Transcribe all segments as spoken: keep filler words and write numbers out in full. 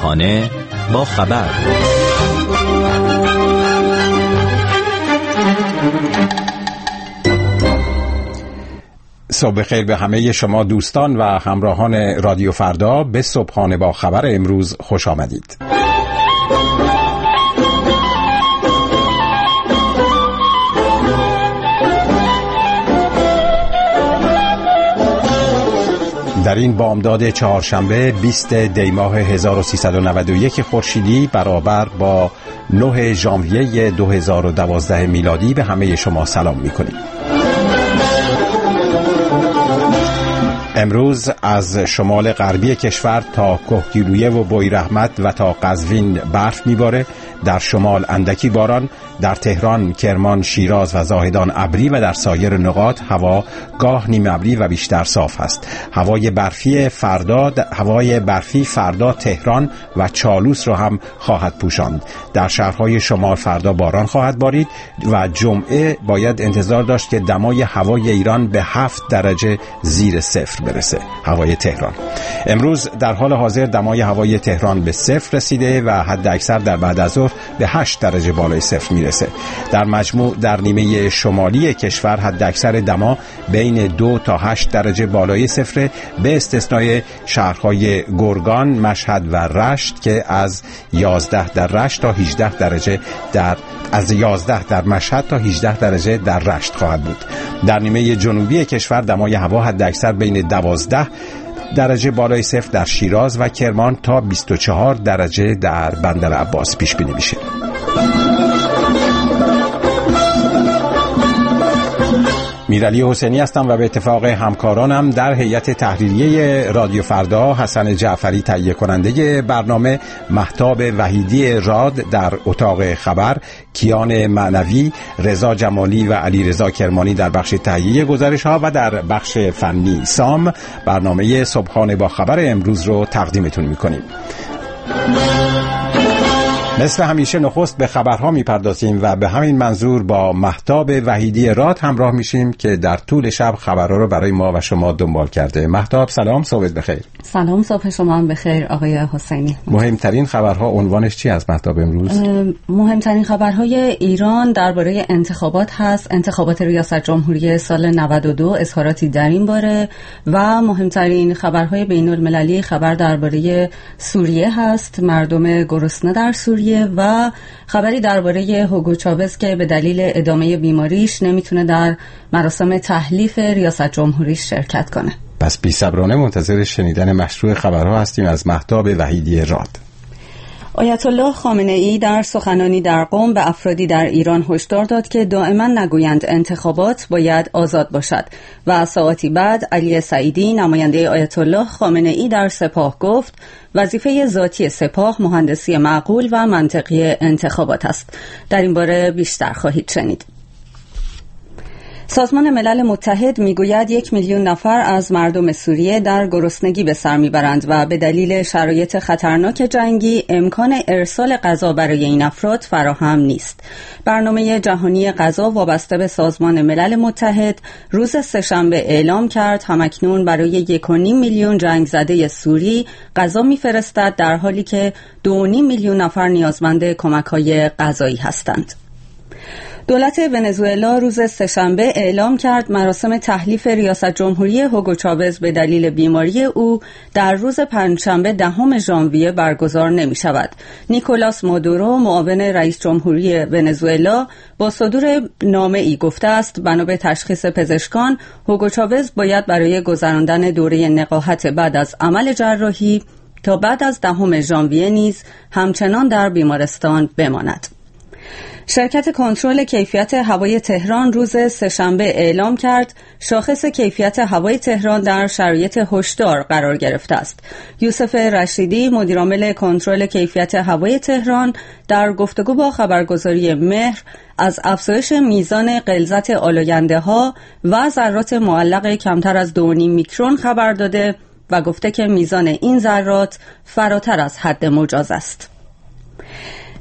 صبحانه با خبر. صبح بخیر به همه شما دوستان و همراهان رادیو فردا. به صبحانه با خبر امروز خوش آمدید. در این بامداد چهارشنبه بیست دی ماه هزار و سیصد و نود و یک خورشیدی برابر با نه ژانویه دو هزار و دوازده میلادی به همه شما سلام می‌کنیم. امروز از شمال غربی کشور تا کهگیلویه و بویرحمت و تا قزوین برف میباره. در شمال اندکی باران، در تهران، کرمان، شیراز و زاهدان ابری و در سایر نقاط هوا گاه نیم ابری و بیشتر صاف است. هوای برفی فردا هوای برفی فردا تهران و چالوس را هم خواهد پوشاند. در شهرهای شمال فردا باران خواهد بارید و جمعه باید انتظار داشت که دمای هوای ایران به هفت درجه زیر صفر برسه. هوای تهران امروز در حال حاضر دمای هوای تهران به صفر رسیده و حد اکثر در بعد از ظهر به هشت درجه بالای صفر میرسه. در مجموع در نیمه شمالی کشور حد اکثر دما بین دو تا هشت درجه بالای صفر، به استثنای شهرهای گرگان، مشهد و رشت که از یازده در رشت تا هجده درجه در از یازده در مشهد تا هجده درجه در رشت خواهد بود. در نیمه جنوبی کشور دمای هوا حد اکثر بین دوازده درجه بالای صفر در شیراز و کرمان تا بیست و چهار درجه در بندرعباس پیش بینی میشه. میرعلی حسینی هستم و به اتفاق همکارانم در هیئت تحریریه رادیو فردا حسن جعفری تهیه کننده برنامه، مهتاب وحیدی راد در اتاق خبر، کیان معنوی، رضا جمالی و علی رضا کرمانی در بخش تهیه گزارش ها و در بخش فنی سام برنامه صبحانه با خبر امروز رو تقدیمتون میکنیم. مثل همیشه نخست به خبرها میپردازیم و به همین منظور با مهتاب وحیدی راد همراه میشیم که در طول شب خبرها رو برای ما و شما دنبال کرده. مهتاب سلام، صبحت بخیر. سلام، صبح شما هم بخیر آقای حسینی. مهمترین خبرها عنوانش چی از مهتاب امروز؟ مهمترین خبرهای ایران درباره انتخابات هست. انتخابات ریاست جمهوری سال نود و دو، اظهاراتی در این باره و مهمترین خبرهای بین المللی خبر درباره سوریه هست، مردم گرسنه در سوریه و خبری درباره هوگو چاوز که به دلیل ادامه بیماریش نمیتونه در مراسم تحلیف ریاست جمهوریش شرکت کنه. پس بی‌صبرانه منتظر شنیدن مشروع خبرها هستیم از مهتاب وحیدی راد. آیت الله خامنه ای در سخنانی در قم به افرادی در ایران هشدار داد که دائما نگویند انتخابات باید آزاد باشد و ساعتی بعد علی سعیدی نماینده آیت الله خامنه ای در سپاه گفت وظیفه ذاتی سپاه مهندسی معقول و منطقی انتخابات است. در این باره بیشتر خواهید شنید. سازمان ملل متحد میگوید یک میلیون نفر از مردم سوریه در گرسنگی به سر میبرند و به دلیل شرایط خطرناک جنگی امکان ارسال غذا برای این افراد فراهم نیست. برنامه جهانی غذا وابسته به سازمان ملل متحد روز سه‌شنبه اعلام کرد همکنون برای یک و نیم میلیون جنگ زده سوری غذا میفرستد، در حالی که دو و نیم میلیون نفر نیازمند کمک‌های غذایی هستند. دولت ونزوئلا روز سه‌شنبه اعلام کرد مراسم تحلیف ریاست جمهوری هوگو چاوز به دلیل بیماری او در روز پنجشنبه دهم ژانویه برگزار نمی شود. نیکولاس مادورو معاون رئیس جمهوری ونزوئلا با صدور نامه ای گفته است بنا به تشخیص پزشکان هوگو چاوز باید برای گذراندن دوره نقاهت بعد از عمل جراحی تا بعد از دهم ژانویه نیز همچنان در بیمارستان بماند. شرکت کنترل کیفیت هوای تهران روز سه‌شنبه اعلام کرد شاخص کیفیت هوای تهران در شرایط هشدار قرار گرفته است. یوسف رشیدی مدیرعامل کنترل کیفیت هوای تهران در گفتگو با خبرگزاری مهر از افزایش میزان غلظت آلاینده ها و ذرات معلق کمتر از دو و نیم میکرون خبر داده و گفته که میزان این ذرات فراتر از حد مجاز است.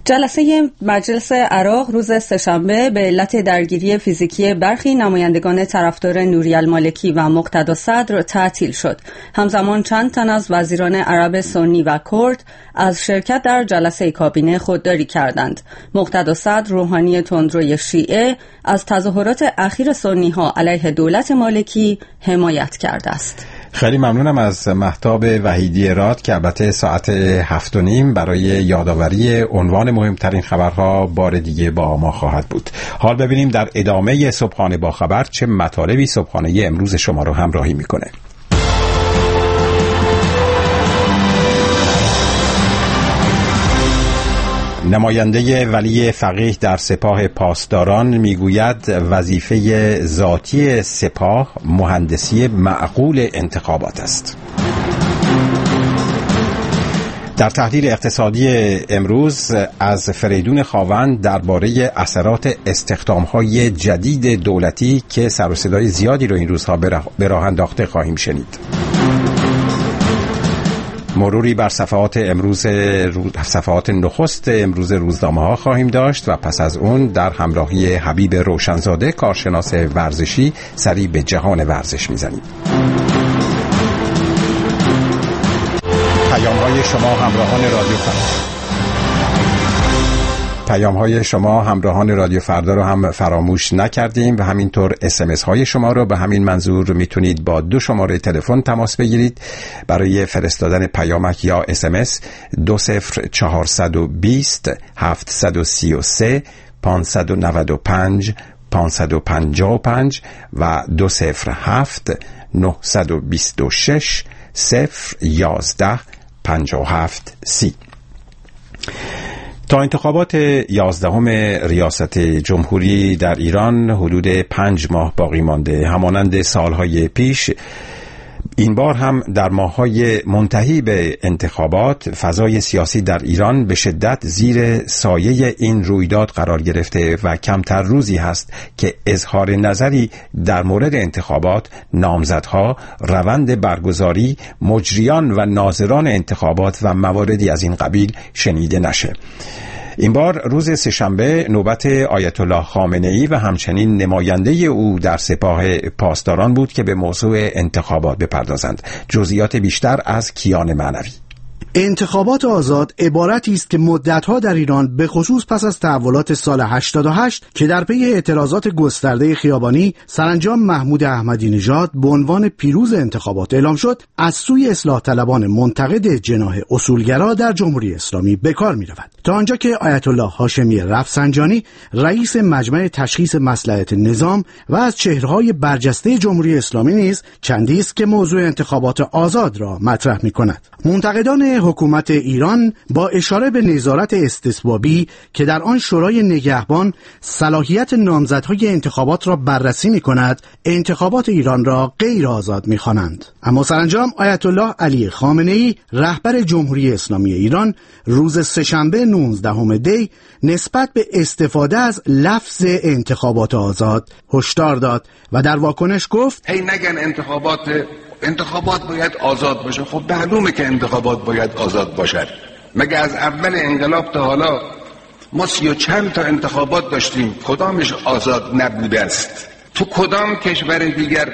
جلسه مجلس عراق روز سه‌شنبه به علت درگیری فیزیکی برخی نمایندگان طرفدار نوری المالکی و مقتدا صدر تعطیل شد. همزمان چند تن از وزیران عرب سنی و کرد از شرکت در جلسه کابینه خودداری کردند. مقتدا صدر روحانی تندروی شیعه از تظاهرات اخیر سنی‌ها علیه دولت مالکی حمایت کرده است. خیلی ممنونم از مهتاب وحیدی راد که البته ساعت هفت و نیم برای یادآوری عنوان مهمترین خبرها بار دیگه با ما خواهد بود. حال ببینیم در ادامه صبحانه با خبر چه مطالبی صبحانه امروز شما رو همراهی میکنه. نماینده ولی فقیه در سپاه پاسداران میگوید وظیفه ذاتی سپاه مهندسی معقول انتخابات است. در تحلیل اقتصادی امروز از فریدون خاوند درباره اثرات استخدام‌های جدید دولتی که سر و صدای زیادی رو این روزها به راه انداخته خواهیم شنید. مروری بر صفحات امروز صفحات نخست امروز روزنامه ها خواهیم داشت و پس از اون در همراهی حبیب روشنزاده کارشناس ورزشی سری به جهان ورزش میزنیم. پیام های شما همراهان رادیو فردا پیام های شما همراهان رادیو فردا رو هم فراموش نکردیم و همینطور اس ام اس های شما رو به همین منظور میتونید با دو شماره تلفن تماس بگیرید برای فرستادن پیامک یا اس ام اس دو صفر چهارصد و بیست هفتصد و سی و سه پانصد و نود و پنج پانصد و پنجاه و پنج و دو صفر هفت نهصد و بیست و شش صفر یازده پنجاه و هفت سی. تا انتخابات یازدهم ریاست جمهوری در ایران حدود پنج ماه باقی مانده. همانند سالهای پیش این بار هم در ماه‌های منتهی به انتخابات فضای سیاسی در ایران به شدت زیر سایه این رویداد قرار گرفته و کمتر روزی هست که اظهار نظری در مورد انتخابات، نامزدها، روند برگزاری، مجریان و ناظران انتخابات و مواردی از این قبیل شنیده نشه. این بار روز سه‌شنبه نوبت آیت الله خامنه‌ای و همچنین نماینده او در سپاه پاسداران بود که به موضوع انتخابات بپردازند. جزئیات بیشتر از کیان معنوی. انتخابات آزاد عبارتی است که مدتها در ایران به خصوص پس از تحولات سال هشتاد و هشت که در پی اعتراضات گسترده خیابانی سرانجام محمود احمدی نژاد به عنوان پیروز انتخابات اعلام شد، از سوی اصلاح طلبان منتقد جناح اصولگرا در جمهوری اسلامی به کار می رود، تا آنجا که آیت الله هاشمی رفسنجانی رئیس مجمع تشخیص مصلحت نظام و از چهره‌های برجسته جمهوری اسلامی نیز چندی است که موضوع انتخابات آزاد را مطرح می کند. منتقدان حکومت ایران با اشاره به نظارت استصوابی که در آن شورای نگهبان صلاحیت نامزدهای انتخابات را بررسی می کند، انتخابات ایران را غیر آزاد می خوانند. اما سرانجام آیت الله علی خامنه‌ای رهبر جمهوری اسلامی ایران روز سه‌شنبه نوزدهم دی نسبت به استفاده از لفظ انتخابات آزاد هشدار داد و در واکنش گفت: هی نگن انتخابات انتخابات باید آزاد باشه. خب معلومه که انتخابات باید آزاد باشد. مگه از اول انقلاب تا حالا ما سی و چند تا انتخابات داشتیم، کدامش آزاد نبوده است؟ تو کدام کشور دیگر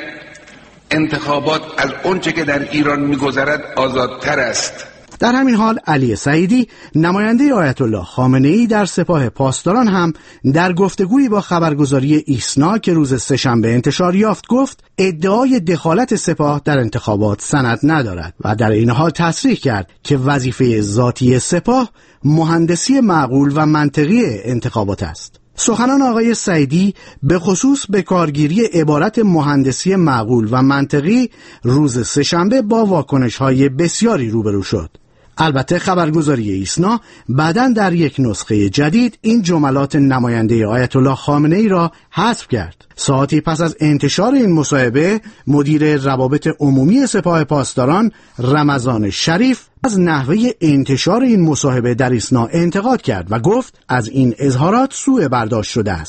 انتخابات از اونچه که در ایران میگذرد آزادتر است؟ در همین حال علی سعیدی نماینده آیت الله خامنه‌ای در سپاه پاسداران هم در گفتگویی با خبرگزاری ایسنا که روز سه‌شنبه انتشار یافت گفت ادعای دخالت سپاه در انتخابات سند ندارد و در این حال تصریح کرد که وظیفه ذاتی سپاه مهندسی معقول و منطقی انتخابات است. سخنان آقای سعیدی به خصوص به کارگیری عبارت مهندسی معقول و منطقی روز سه‌شنبه با واکنش‌های بسیاری روبرو شد. البته خبرگزاری ایسنا بعداً در یک نسخه جدید این جملات نماینده آیت الله خامنه‌ای را حذف کرد. ساعتی پس از انتشار این مصاحبه مدیر روابط عمومی سپاه پاسداران رمضان شریف از نحوه انتشار این مصاحبه در ایسنا انتقاد کرد و گفت از این اظهارات سوء برداشت شده است.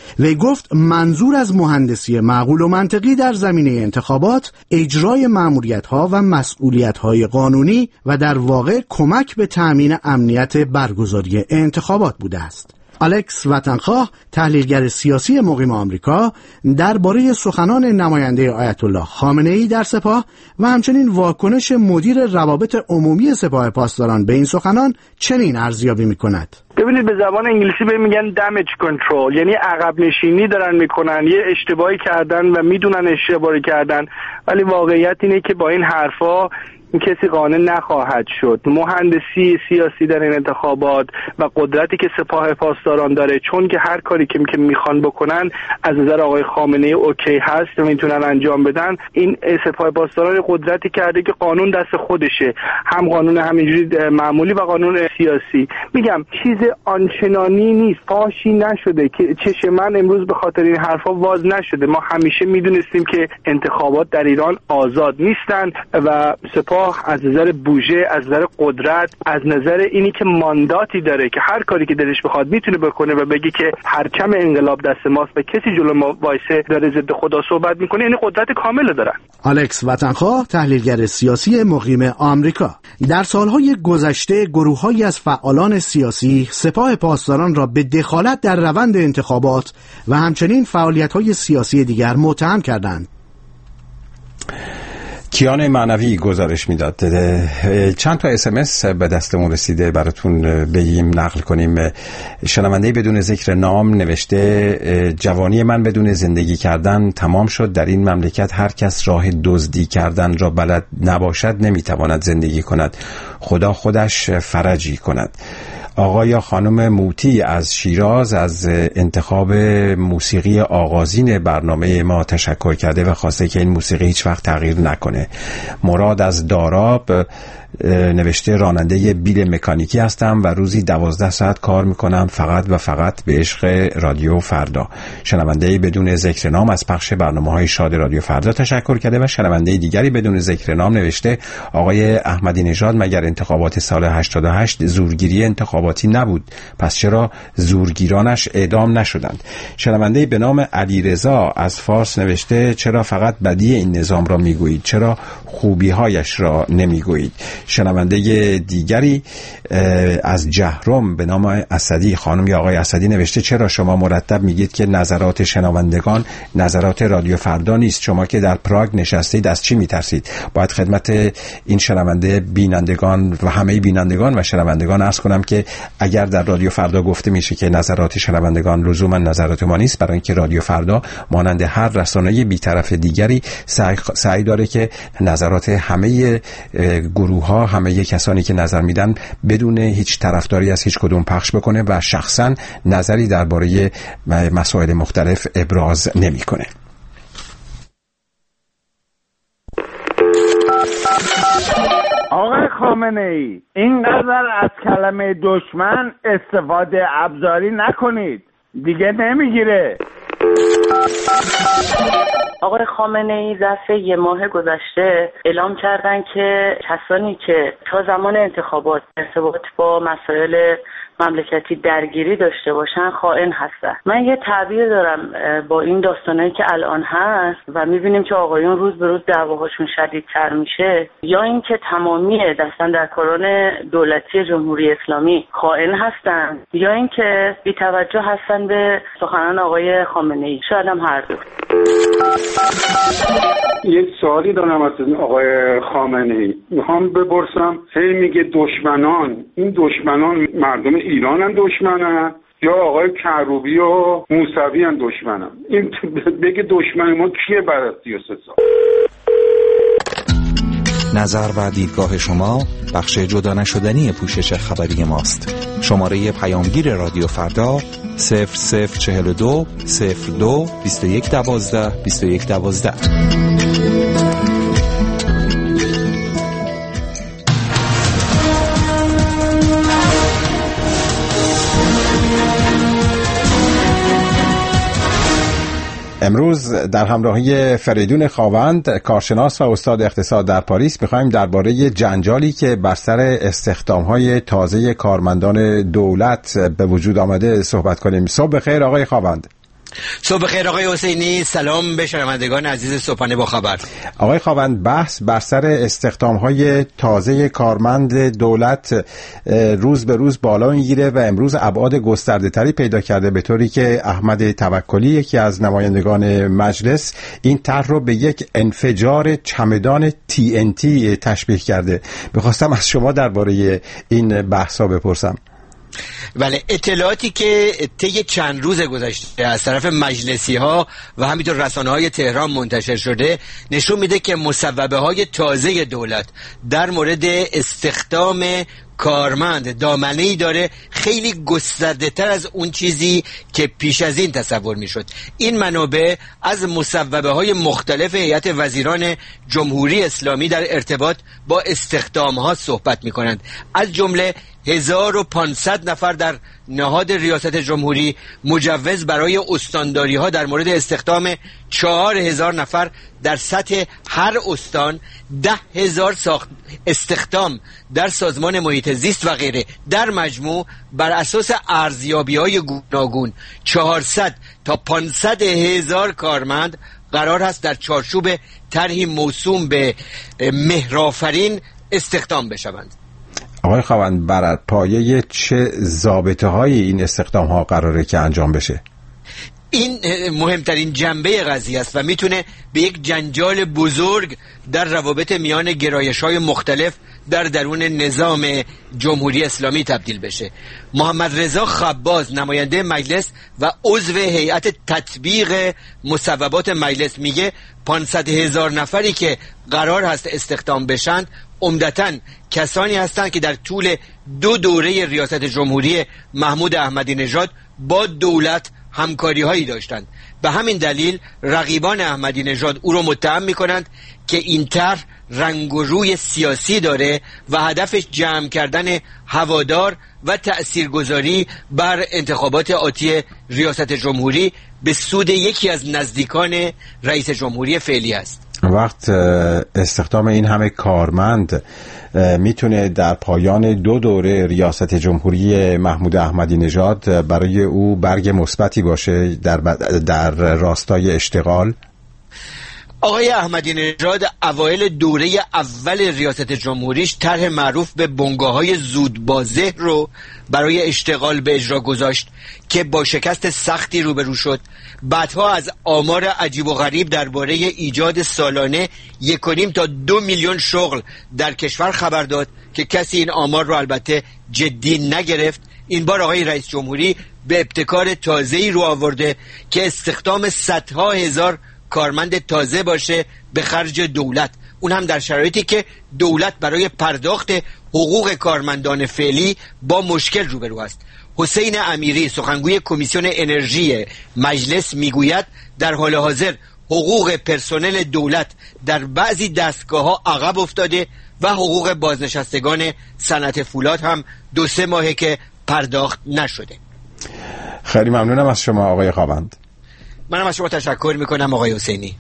وی گفت منظور از مهندسی معقول و منطقی در زمینه انتخابات اجرای مأموریت‌ها و مسئولیت‌های قانونی و در واقع کمک به تأمین امنیت برگزاری انتخابات بوده است. الکس وطنخواه، تحلیلگر سیاسی مقیم آمریکا، درباره سخنان نماینده آیت الله خامنه‌ای در سپاه و همچنین واکنش مدیر روابط عمومی سپاه پاسداران به این سخنان چنین ارزیابی می‌کند. ببینید، به زبان انگلیسی به میگن دمیج کنترل، یعنی عقب نشینی دارن میکنن، یه اشتباهی کردن و میدونن اشتباهی کردن، ولی واقعیت اینه که با این حرفا این کسی قانع نخواهد شد. مهندسی سیاسی در این انتخابات و قدرتی که سپاه پاسداران داره، چون که هر کاری که میخوان بکنن از نظر آقای خامنه‌ای اوکی هست و میتونن انجام بدن. این سپاه پاسداران قدرتی کرده که قانون دست خودشه، هم قانون همینجوری معمولی و قانون سیاسی. میگم چیز آنچنانی نیست، پاشی نشده که چش من امروز به خاطر این حرفا واز نشده. ما همیشه میدونستیم که انتخابات در ایران آزاد نیستن و سپاه از نظر بودجه، از نظر قدرت، از نظر اینی که مانداتی داره که هر کاری که دلش بخواد میتونه بکنه و بگی که پرچم انقلاب دست ماست و کسی جلو ما وایسه داره ضد خدا صحبت میکنه، یعنی قدرت کامل دارن. الکس وطنخواه، تحلیلگر سیاسی مقیم آمریکا. در سالهای گذشته گروه‌هایی از فعالان سیاسی سپاه پاسداران را به دخالت در روند انتخابات و همچنین فعالیت‌های سیاسی دیگر متهم کردند. کیان معنوی گزارش میداد. چند تا اس ام اس به دستمون رسیده، براتون بگیم نقل کنیم. شنونده بدون ذکر نام نوشته جوانی من بدون زندگی کردن تمام شد. در این مملکت هر کس راه دزدی کردن را بلد نباشد نمیتواند زندگی کند. خدا خودش فرجی کند. آقا یا خانم موتی از شیراز از انتخاب موسیقی آغازین برنامه ما تشکر کرده و خواسته که این موسیقی هیچ وقت تغییر نکنه. مراد از داراب نوشته راننده بیل مکانیکی هستم و روزی دوازده ساعت کار میکنم فقط و فقط به عشق رادیو فردا. شنونده بدون ذکر نام از پخش برنامه‌های شاد رادیو فردا تشکر کرده و شنونده دیگری بدون ذکر نام نوشته آقای احمدی نژاد مگر انتخابات سال هشتاد و هشت زورگیری انتخاباتی نبود؟ پس چرا زورگیرانش اعدام نشدند؟ شنونده به نام علیرضا از فارس نوشته چرا فقط بدی این نظام را میگویید؟ چرا خوبی‌هایش را نمیگویید؟ شنونده دیگری از جهرم به نام اسدی، خانم یا آقای اسدی نوشته چرا شما مرتب میگید که نظرات شنوندگان نظرات رادیو فردا نیست؟ شما که در پراگ نشستید از چی میترسید؟ باید خدمت این شنونده بینندگان و همه بینندگان و شنوندگان عرض کنم که اگر در رادیو فردا گفته میشه که نظرات شنوندگان لزوما نظرات ما نیست، برای اینکه رادیو فردا مانند هر رسانه بی‌طرف دیگری سعی, سعی داره که نظرات همه گروه ها، همه کسانی که نظر میدن بدون هیچ طرفداری از هیچ کدوم پخش بکنه و شخصا نظری درباره مسائل مختلف ابراز نمیکنه. آقای خامنه‌ای، اینقدر از کلمه دشمن استفاده ابزاری نکنید، دیگه نمیگیره. آقای خامنه‌ای ظرف یه ماه گذشته اعلام کردن که کسانی که تا زمان انتخابات ارتباط با مسائل مملکتی درگیری داشته باشن خائن هستن. من یه تعبیر دارم با این داستانایی که الان هست و میبینیم که آقایون روز به روز دعواهاشون شدیدتر میشه، یا اینکه تمامی دستن در کاران دولتی جمهوری اسلامی خائن هستن، یا اینکه بی‌توجه هستن به سخنان آقای خامنه‌ای. شاید هم هر دو. یک سوالی دارم از آقای خامنه‌ای، میخوام بپرسم هی میگه دشمنان، این دشمنان مردم ایران هم دشمنن یا آقای کروبی و موسوی هم دشمنن؟ این بگه دشمن ما کیه بعد از سی و سه سال؟ نظر و دیدگاه شما بخش جدا نشدنی پوشش خبری ماست. شماره پیامگیر رادیو فردا صفر صفر چهل و دو صفر دو بیست و یک دوازده بیست و یک دوازده. امروز در همراهی فریدون خاوند، کارشناس و استاد اقتصاد در پاریس، می‌خوایم درباره جنجالی که بر سر استخدام‌های تازه کارمندان دولت به وجود آمده صحبت کنیم. صبح بخیر آقای خاوند. صبح خیر آقای حسینی، سلام به شنوندگان عزیز صبحانه با خبر. آقای خاوند، بحث بر سر استخدام‌های تازه کارمند دولت روز به روز بالا میگیره و امروز ابعاد گسترده‌تری پیدا کرده، به طوری که احمد توکلی یکی از نمایندگان مجلس این طرح رو به یک انفجار چمدان تی ان تی تشبیه کرده. می‌خواستم از شما درباره این بحث‌ها بپرسم. بله، اطلاعاتی که طی چند روز گذشته از طرف مجلسی ها و همینطور رسانه های تهران منتشر شده نشون میده که مصوبه های تازه دولت در مورد استخدام کارمند دامنه‌ای داره خیلی گسترده تر از اون چیزی که پیش از این تصور میشد. این منابع از مصوبه های مختلف هیئت وزیران جمهوری اسلامی در ارتباط با استخدام ها صحبت میکنند، از جمله هزار و پانصد نفر در نهاد ریاست جمهوری مجوز برای استانداری ها در مورد استخدام چهار هزار نفر در سطح هر استان، ده هزار ساخت استخدام در سازمان محیط زیست و غیره. در مجموع بر اساس ارزیابی های گوناگون چهارصد تا پانصد هزار کارمند قرار هست در چارچوب طرحی موسوم به مهرآفرین استخدام بشوند. آقای خاوند، بر پایه چه ضابطه های این استخدام ها قراره که انجام بشه؟ این مهمترین جنبه قضیه است و میتونه به یک جنجال بزرگ در روابط میان گرایش‌های مختلف در درون نظام جمهوری اسلامی تبدیل بشه. محمد رضا خباز، نماینده مجلس و عضو هیئت تطبیق مصوبات مجلس، میگه پانصد هزار نفری که قرار هست استخدام بشن عمدتاً کسانی هستند که در طول دو دوره ریاست جمهوری محمود احمدی نژاد با دولت همکاری هایی داشتند. به همین دلیل رقیبان احمدی نژاد او را متهم میکنند که این طرح رنگ و روی سیاسی داره و هدفش جمع کردن هوادار و تأثیرگذاری بر انتخابات آتی ریاست جمهوری به سود یکی از نزدیکان رئیس جمهوری فعلی است. وقت استخدام این همه کارمند میتونه در پایان دو دوره ریاست جمهوری محمود احمدی نژاد برای او برگ مثبتی باشه در, در راستای اشتغال؟ آقای احمدی نژاد اوایل دوره اول ریاست جمهوریش طرح معروف به بنگاه‌های زودبازه رو برای اشتغال به اجرا گذاشت که با شکست سختی روبرو شد. بعدها از آمار عجیب و غریب درباره ایجاد سالانه یک و نیم تا دو میلیون شغل در کشور خبر داد که کسی این آمار رو البته جدی نگرفت. این بار آقای رئیس جمهوری به ابتکار تازه‌ای رو آورده که استخدام صدها هزار کارمند تازه باشه به خرج دولت، اون هم در شرایطی که دولت برای پرداخت حقوق کارمندان فعلی با مشکل روبرو است. حسین امیری، سخنگوی کمیسیون انرژی مجلس، میگوید در حال حاضر حقوق پرسنل دولت در بعضی دستگاه‌ها عقب افتاده و حقوق بازنشستگان صنعت فولاد هم دو سه ماهه که پرداخت نشده. خیلی ممنونم از شما آقای خاوند. منم از شما تشکر میکنم آقای حسینی.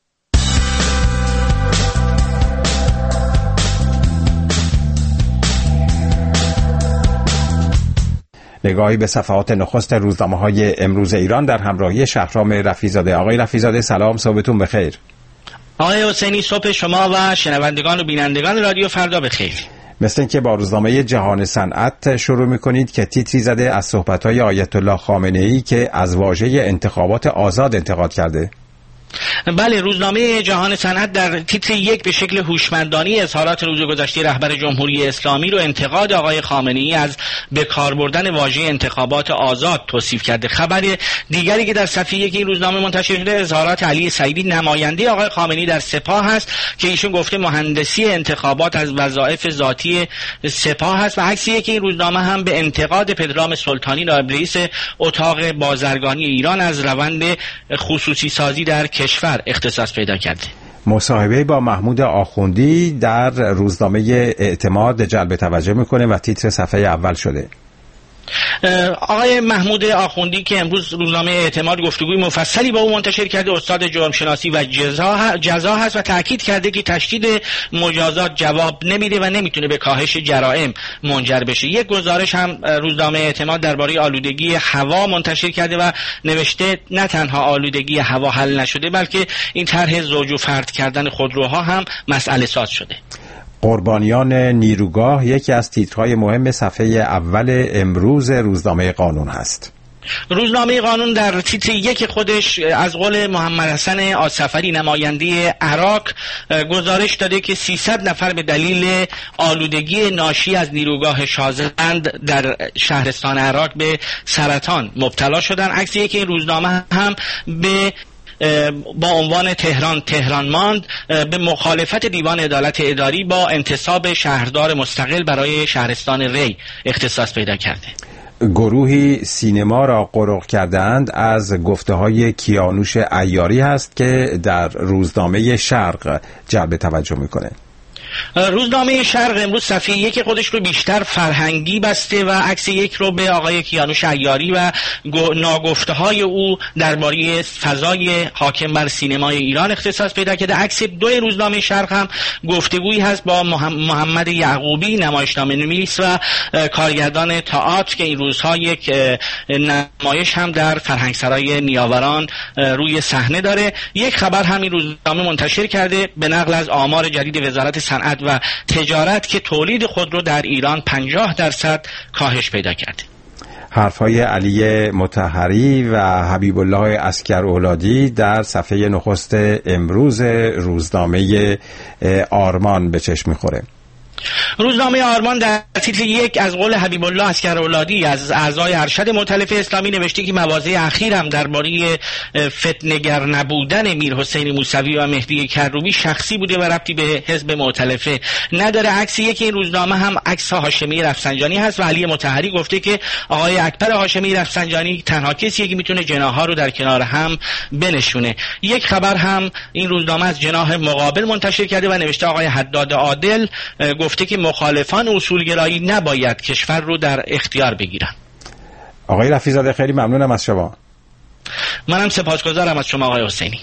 نگاهی به صفحات نخست روزنامه‌های امروز ایران در همراهی شهرام رفیع‌زاده. آقای رفیع‌زاده سلام، صبحتون بخیر. آقای حسینی صبح شما و شنوندگان و بینندگان رادیو فردا بخیر. مثل اینکه با روزنامه جهان صنعت شروع می‌کنید که تیتری زده از صحبت‌های آیت الله خامنه‌ای که از واژه انتخابات آزاد انتقاد کرده. بله، روزنامه جهان صنعت در تیتر یک به شکل هوشمندانه اظهارات روز گذشته رهبر جمهوری اسلامی رو انتقاد آقای خامنه‌ای از به کار بردن واژه انتخابات آزاد توصیف کرده. خبر دیگری که در صفحه یک این روزنامه منتشر شده اظهارات علی سعیدی، نماینده آقای خامنه‌ای در سپاه هست که ایشون گفته مهندسی انتخابات از وظایف ذاتی سپاه هست و عکسی که این روزنامه هم به انتقاد پدرام سلطانی نایب رئیس اتاق بازرگانی ایران از روند خصوصی سازی در کشور اختصاص پیدا کرده. مصاحبه با محمود آخوندی در روزنامه اعتماد جلب توجه میکنه و تیتر صفحه اول شده. آقای محمود آخوندی که امروز روزنامه اعتماد گفتگوی مفصلی با او منتشر کرده، استاد جرم شناسی و جزا جزا هست و تاکید کرده که تشدید مجازات جواب نمیده و نمیتونه به کاهش جرائم منجر بشه. یک گزارش هم روزنامه اعتماد درباره آلودگی هوا منتشر کرده و نوشته نه تنها آلودگی هوا حل نشده بلکه این طرح زوج و فرد کردن خودروها هم مسئله ساز شده. قربانیان نیروگاه یکی از تیترهای مهم صفحه اول امروز روزنامه قانون هست. روزنامه قانون در تیتر یک خودش از قول محمد حسن آذرفری نماینده عراق گزارش داده که سیصد نفر به دلیل آلودگی ناشی از نیروگاه شازند در شهرستان عراق به سرطان مبتلا شدن. عکس یک این روزنامه هم به با عنوان تهران تهران ماند به مخالفت دیوان عدالت اداری با انتصاب شهردار مستقل برای شهرستان ری اختصاص پیدا کرده. گروهی سینما را قرق کردند از گفته های کیانوش عیاری هست که در روزنامه شرق جلب توجه میکنه. روزنامه شرق امروز صفحه یک خودش رو بیشتر فرهنگی بسته و عکس یک رو به آقای کیانوش عیاری و ناگفته های او درباره فضای حاکم بر سینمای ایران اختصاص پیدا کرده. عکس دو روزنامه شرق هم گفتگویی هست با محمد یعقوبی نمایشنامه نویس و کارگردان تئاتر که این روزها یک نمایش هم در فرهنگسرای نیاوران روی صحنه داره. یک خبر هم این روزنامه منتشر کرده به نقل از آمار جدید وزارت صنعت و تجارت که تولید خودرو در ایران پنجاه درصد کاهش پیدا کرده. حرفهای علی مطهری و حبیب الله عسکرولادی در صفحه نخست امروز روزنامه آرمان به چشم میخوره. روزنامه آرمان در تیتر یک از قول حبیب الله عسکرولادی از اعضای ارشد مؤتلفه اسلامی نوشته که مواضع اخیر هم درباره فتنه‌گر نبودن میرحسین موسوی و مهدی کروبی شخصی بوده و ربطی به حزب مؤتلفه نداره. عکس یک این روزنامه هم عکس هاشمی رفسنجانی هست و علی مطهری گفته که آقای اکبر هاشمی رفسنجانی تنها کسیه که میتونه جناح‌ها رو در کنار هم بنشونه. یک خبر هم این روزنامه از جناح مقابل منتشر کرده و نوشته آقای حداد عادل گفته که مخالفان اصولگرایی نباید کشور رو در اختیار بگیرن. آقای رفیع‌زاده خیلی ممنونم از شما. منم سپاسگزارم از شما آقای حسینی.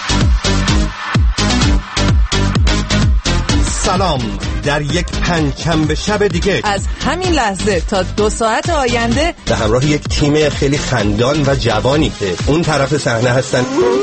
سلام. در یک پنجشنبه شب دیگه از همین لحظه تا دو ساعت آینده به همراه یک تیم خیلی خندان و جوانی که اون طرف صحنه هستن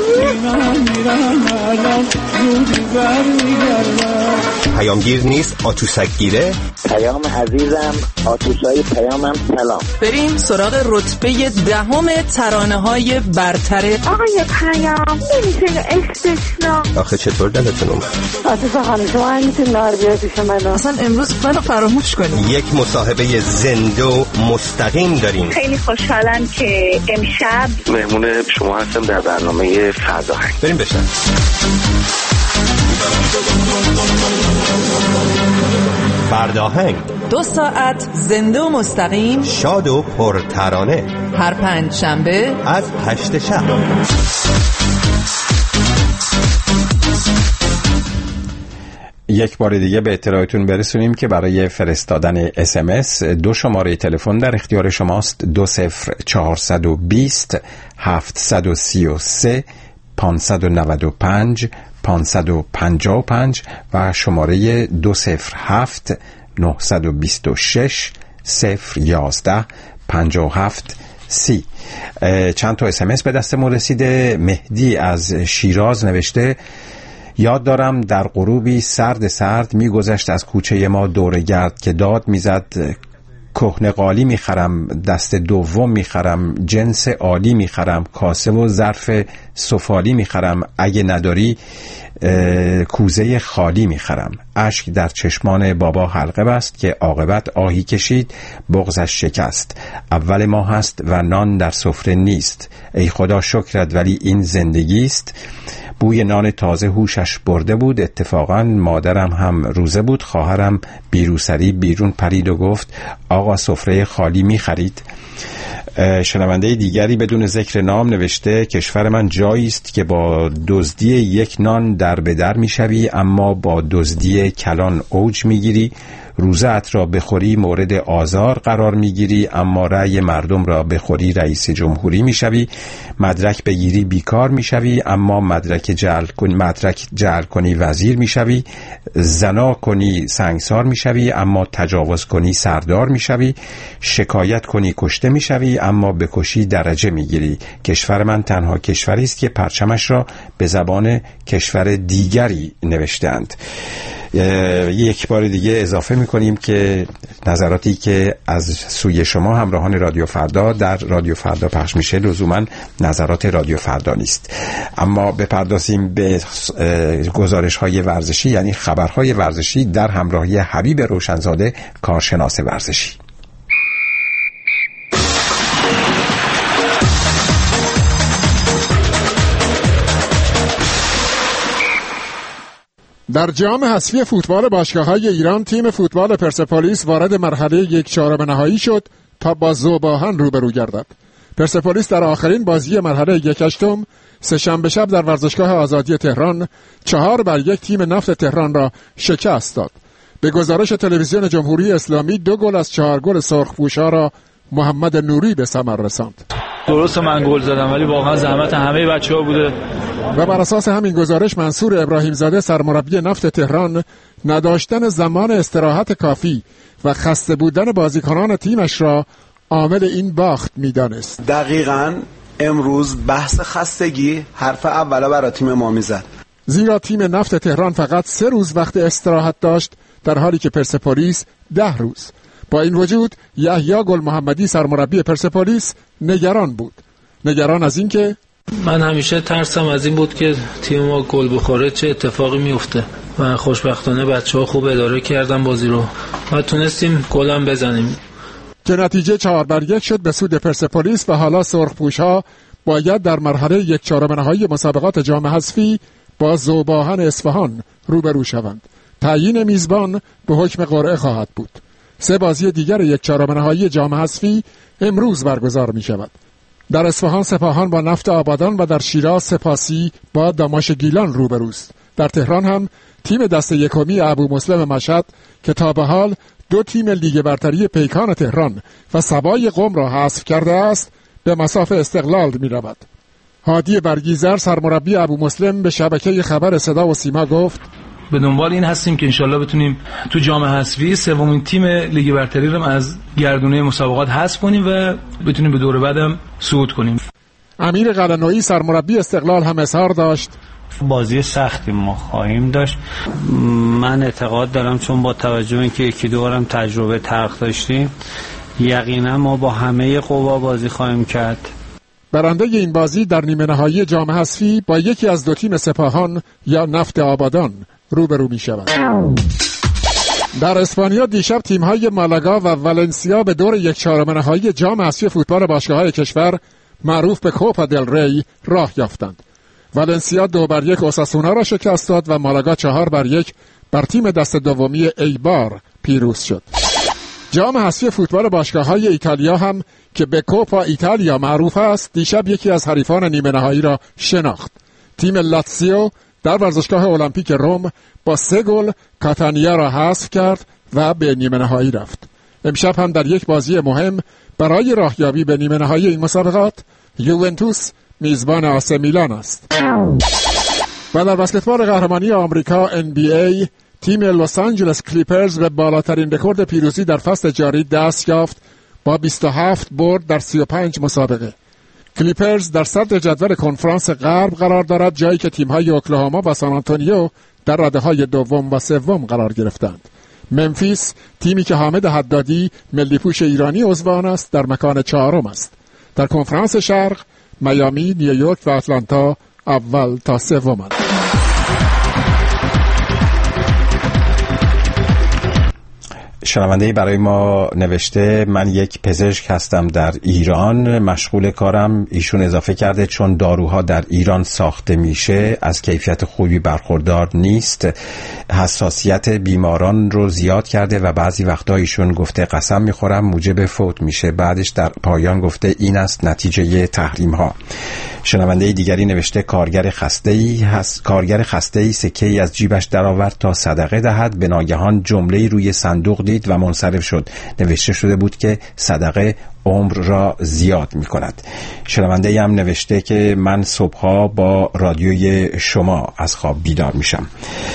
پیامگیر نیست آتوسک گیره. پیام عزیزم آتوسای پیامم سلام. بریم سراغ رتبه دهم ترانه های برتر. آقای پیام نمیشه استثنا. آخه چطور دلتون اومد؟ آتوسا خانم شما هم میتونی نار بیاد پیش من. اصلا امروز منو فراموش کنیم. یک مصاحبه زنده و مستقیم داریم. خیلی خوشحالم که امشب مهمون شما هستم در برنامه فرداهنگ. بریم بشن. فرداهنگ دو ساعت زنده و مستقیم، شاد و پرترانه، هر پنج شنبه از هشت شب. یک بار دیگه به اطلاعتون برسونیم که برای فرستادن اس ام اس دو شماره تلفن در اختیار شماست: دو صفر چهارصد و بیست هفتصد و سی و سه پانصد و نود و پنج پانصد و پنجاه و پنج و شماره دو صفر هفت نهصد و بیست و شش صفر یازده پنجاه و هفت سی. چند تا اس ام اس به دستمون رسیده. مهدی از شیراز نوشته: یاد دارم در غروبی سرد سرد میگذشت از کوچه ما دورگرد که داد میزد کهنه قالی میخرم، دست دوم میخرم، جنس عالی میخرم، کاسه و ظرف سفالی میخرم، اگه نداری کوزه خالی میخرم. اشک در چشمان بابا حلقه بست که عاقبت آهی کشید، بغضش شکست. اول ما هست و نان در سفره نیست، ای خدا شکرت ولی این زندگیست. بوی نان تازه هوشش برده بود، اتفاقا مادرم هم روزه بود. خواهرم بیروسری بیرون پرید و گفت آقا سفره خالی می خرید. شنونده دیگری بدون ذکر نام نوشته: کشور من جایی است که با دزدی یک نان در به در می شوی، اما با دزدی کلان اوج می گیری. روزت را بخوری مورد آزار قرار میگیری، اما رأی مردم را بخوری رئیس جمهوری میشوی. مدرک بگیری بیکار میشوی، اما مدرک جعل کنی مدرک جعل کنی وزیر میشوی. زنا کنی سنگسار میشوی، اما تجاوز کنی سردار میشوی. شکایت کنی کشته میشوی، اما بکشی درجه میگیری. کشور من تنها کشوری است که پرچمش را به زبان کشور دیگری نوشتند. یک بار دیگه اضافه میکنیم که نظراتی که از سوی شما همراهان رادیو فردا در رادیو فردا پخش میشه لزوما نظرات رادیو فردا نیست. اما بپردازیم به گزارش های ورزشی، یعنی خبرهای ورزشی در همراهی حبیب روشنزاده، کارشناس ورزشی. در جام حذفی فوتبال باشگاه‌های ایران تیم فوتبال پرسپولیس وارد مرحله یک چهارم نهایی شد تا با ذوباهن روبرو گردد. پرسپولیس در آخرین بازی مرحله یک هشتم سه‌شنبه شب در ورزشگاه آزادی تهران چهار بر یک تیم نفت تهران را شکست داد. به گزارش تلویزیون جمهوری اسلامی دو گل از چهار گل سرخپوش‌ها را محمد نوری به ثمر رساند. درسته من گل زدم ولی واقعا زحمت همه بچه‌ها بوده. و بر اساس همین گزارش منصور ابراهیم زاده سرمربی نفت تهران نداشتن زمان استراحت کافی و خسته بودن بازیکنان تیمش را عامل این باخت می‌دانست. دقیقاً امروز بحث خستگی حرف اولا برای تیم ما میزد. زیرا تیم نفت تهران فقط سه روز وقت استراحت داشت در حالی که پرسپولیس ده روز. با این وجود یحیی گل محمدی سرمربی پرسپولیس نگران بود. نگران از این که من همیشه ترسم از این بود که تیم ما گل بخوره چه اتفاقی میفته و خوشبختانه بچه‌ها خوب اداره کردن بازی رو و تونستیم گل هم بزنیم که نتیجه چهار بر یک شد به سود پرسپولیس و حالا سرخپوش‌ها باید در مرحله یک چهارم نهایی مسابقات جام حذفی با ذوباهن اصفهان روبرو شوند. تعیین میزبان به حکم قرعه خواهد بود. سه بازی دیگر یک چهارم نهایی جام حذفی امروز برگزار می شود. در اصفهان سپاهان با نفت آبادان و در شیراز سپاسی با داماش گیلان روبروست. در تهران هم تیم دست یکمی ابو مسلم مشهد که تا به حال دو تیم لیگ برتری پیکان تهران و سبای قم را حذف کرده است به مصاف استقلال می رود. هادی برگیزر سرمربی ابو مسلم به شبکه خبر صدا و سیما گفت به دنبال این هستیم که انشالله بتونیم تو جام حذفی سومین تیم لیگ برتری رو از گردونه مسابقات حذف کنیم و بتونیم به دور بعدم صعود کنیم. امیر قلعه‌نویی سرمربی استقلال هم اظهار داشت بازی سختی ما خواهیم داشت. من اعتقاد دارم چون با توجه به اینکه یکی دو بارم تجربه تلخ داشتیم یقینا ما با همه قوا بازی خواهیم کرد. برنده این بازی در نیمه نهایی جام حذفی با یکی از دو تیم سپاهان یا نفت آبادان روبرو می شود. در اسپانیا دیشب تیم‌های مالاگا و والنسیا به دور یک چهارم نهایی جام حذفی فوتبال باشگاه‌های کشور معروف به کوپا دل ری راه یافتند. والنسیا دو بر یک اوساسونا را شکست داد و مالاگا چهار بر یک بر تیم دست دومی ایبار پیروز شد. جام حذفی فوتبال باشگاه‌های ایتالیا هم که به کوپا ایتالیا معروف است دیشب یکی از حریفان نیمه نهایی را شناخت. تیم لاتزیو در ورزشگاه المپیک روم با سه گل کاتانیا را حذف کرد و به نیمه نهایی رفت. امشب هم در یک بازی مهم برای راهیابی به نیمه نهایی این مسابقات یوونتوس میزبان آسی میلان است. و در بسکتبال قهرمانی آمریکا ان بی ای تیم لس آنجلس کلیپرز به بالاترین رکورد پیروزی در فصل جاری دست یافت با بیست و هفت برد در سی و پنج مسابقه. کلیپرز در صدر جدول کنفرانس غرب قرار دارد، جایی که تیم‌های اوکلاهاما و سان آنتونیو در رده‌های دوم و سوم قرار گرفتند. ممفیس تیمی که حامد حدادی ملی پوش ایرانی عضو آن است در مکان چهارم است. در کنفرانس شرق میامی، نیویورک و آتلانتا اول تا سومند. شنونده‌ای برای ما نوشته من یک پزشک هستم در ایران، مشغول کارم. ایشون اضافه کرده چون داروها در ایران ساخته میشه از کیفیت خوبی برخوردار نیست، حساسیت بیماران رو زیاد کرده و بعضی وقتا ایشون گفته قسم میخورم موجب فوت میشه. بعدش در پایان گفته این است نتیجه تحریم ها. شنونده دیگری نوشته کارگر خسته‌ای هست کارگر خسته‌ای سکه‌ای از جیبش درآورد تا صدقه دهد، به ناگهان جمله‌ای روی صندوق دید و منصرف شد. نوشته شده بود که صدقه عمر را زیاد می کند. شنونده هم نوشته که من صبحها با رادیوی شما از خواب بیدار میشم.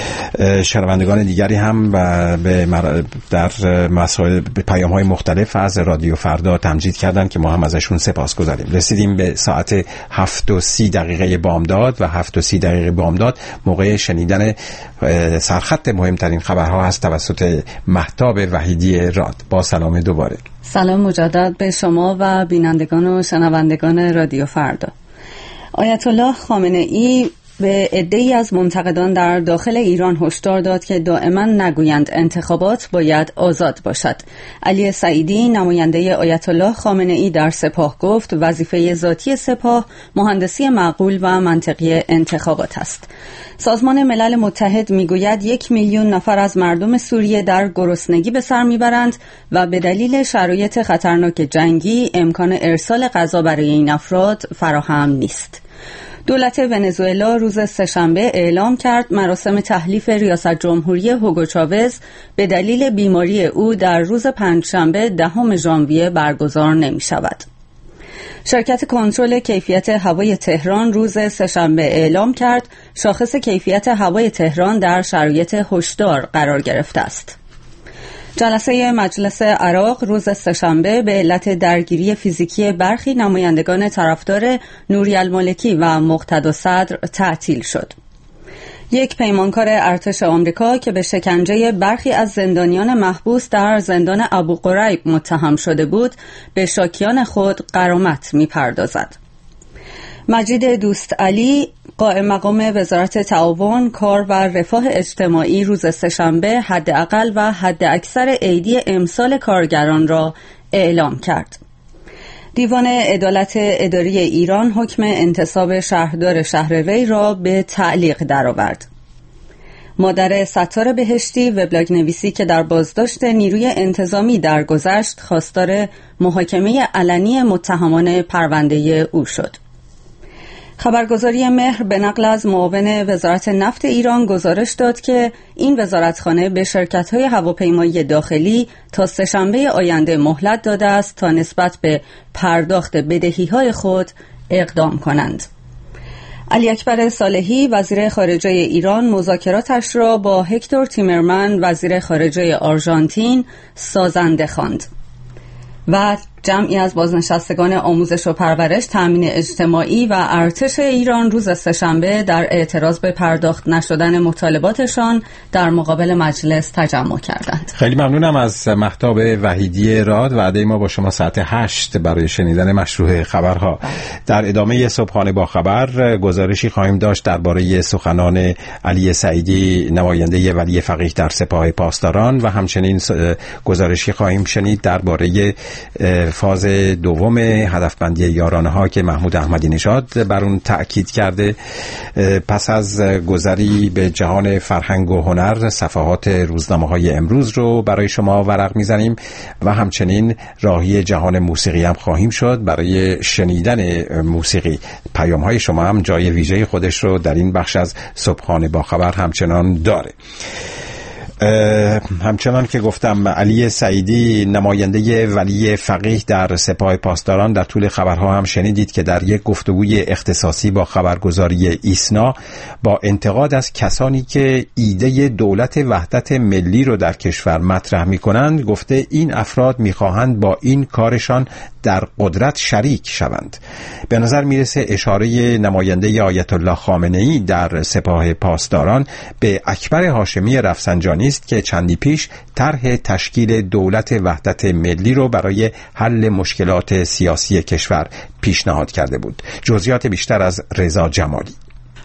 شنوندگان دیگری هم به در مسائل به پیام های مختلف از رادیو فردا تمجید کردن که ما هم ازشون سپاسگزاریم. رسیدیم به ساعت هفت و سی دقیقه بامداد و هفت و سی دقیقه بامداد موقع شنیدن سرخط مهمترین خبرها هست توسط مهتاب وحیدی راد. با سلام دوباره. سلام مجدد به شما و بینندگان و شنوندگان رادیو فردا. آیت الله خامنه ای به عده‌ای از منتقدان در داخل ایران هشدار داد که دائما نگویند انتخابات باید آزاد باشد. علی سعیدی نماینده آیت الله خامنه ای در سپاه گفت وظیفه ذاتی سپاه مهندسی معقول و منطقی انتخابات است. سازمان ملل متحد میگوید یک میلیون نفر از مردم سوریه در گرسنگی به سر میبرند و به دلیل شرایط خطرناک جنگی امکان ارسال غذا برای این افراد فراهم نیست. دولت ونزوئلا روز سه‌شنبه اعلام کرد مراسم تحلیف ریاست جمهوری هوگو چاوز به دلیل بیماری او در روز پنجشنبه دهم ژانویه برگزار نمی شود. شرکت کنترل کیفیت هوای تهران روز سه‌شنبه اعلام کرد شاخص کیفیت هوای تهران در شرایط هشدار قرار گرفته است. جلسه مجلس عراق روز سه‌شنبه به علت درگیری فیزیکی برخی نمایندگان طرفدار نوری المالکی و مقتدا صدر تعطیل شد. یک پیمانکار ارتش آمریکا که به شکنجه برخی از زندانیان محبوس در زندان ابو غریب متهم شده بود به شاکیان خود غرامت می‌پردازد. مجید دوست علی قائم مقام وزارت تعاون، کار و رفاه اجتماعی روز سه‌شنبه حداقل و حداکثر عیدی امسال کارگران را اعلام کرد. دیوان عدالت اداری ایران حکم انتصاب شهردار شهر ری را به تعلیق درآورد. مادر ستار بهشتی وبلاگ نویسی که در بازداشت نیروی انتظامی درگذشت خواستار محاکمه علنی متهمان پرونده او شد. خبرگزاری مهر به نقل از معاون وزارت نفت ایران گزارش داد که این وزارتخانه به شرکت‌های هواپیمایی داخلی تا سه‌شنبه آینده مهلت داده است تا نسبت به پرداخت بدهی‌های خود اقدام کنند. علی اکبر صالحی وزیر خارجه ایران مذاکراتش را با هکتور تیمرمن وزیر خارجه آرژانتین سازنده خواند. و جمعی از بازنشستگان آموزش و پرورش، تامین اجتماعی و ارتش ایران روز سه‌شنبه در اعتراض به پرداخت نشدن مطالباتشان در مقابل مجلس تجمع کردند. خیلی ممنونم از مهتاب وحیدی راد. وعده ما با شما ساعت هشت برای شنیدن مشروع خبرها. در ادامه صبحانه با خبر گزارشی خواهیم داشت درباره سخنان علی سعیدی نماینده ولی فقیه در سپاه پاسداران و همچنین گزارشی خواهیم شنید درباره فاز دوم هدفبندی یارانه ها که محمود احمدی نژاد بر اون تأکید کرده. پس از گذری به جهان فرهنگ و هنر صفحات روزنامه های امروز رو برای شما ورق میزنیم و همچنین راهی جهان موسیقی هم خواهیم شد برای شنیدن موسیقی. پیام های شما هم جای ویژه خودش رو در این بخش از صبحانه با خبر همچنان داره. همچنان که گفتم علی سعیدی نماینده ولی فقیه در سپاه پاسداران در طول خبرها هم شنیدید که در یک گفتگوی اختصاصی با خبرگزاری ایسنا با انتقاد از کسانی که ایده دولت وحدت ملی رو در کشور مطرح می کنند گفته این افراد می خواهند با این کارشان در قدرت شریک شوند. به نظر میرسه اشاره نماینده آیت الله خامنه ای در سپاه پاسداران به اکبر هاشمی رفسنجانی است که چندی پیش طرح تشکیل دولت وحدت ملی رو برای حل مشکلات سیاسی کشور پیشنهاد کرده بود. جزئیات بیشتر از رضا جمالی.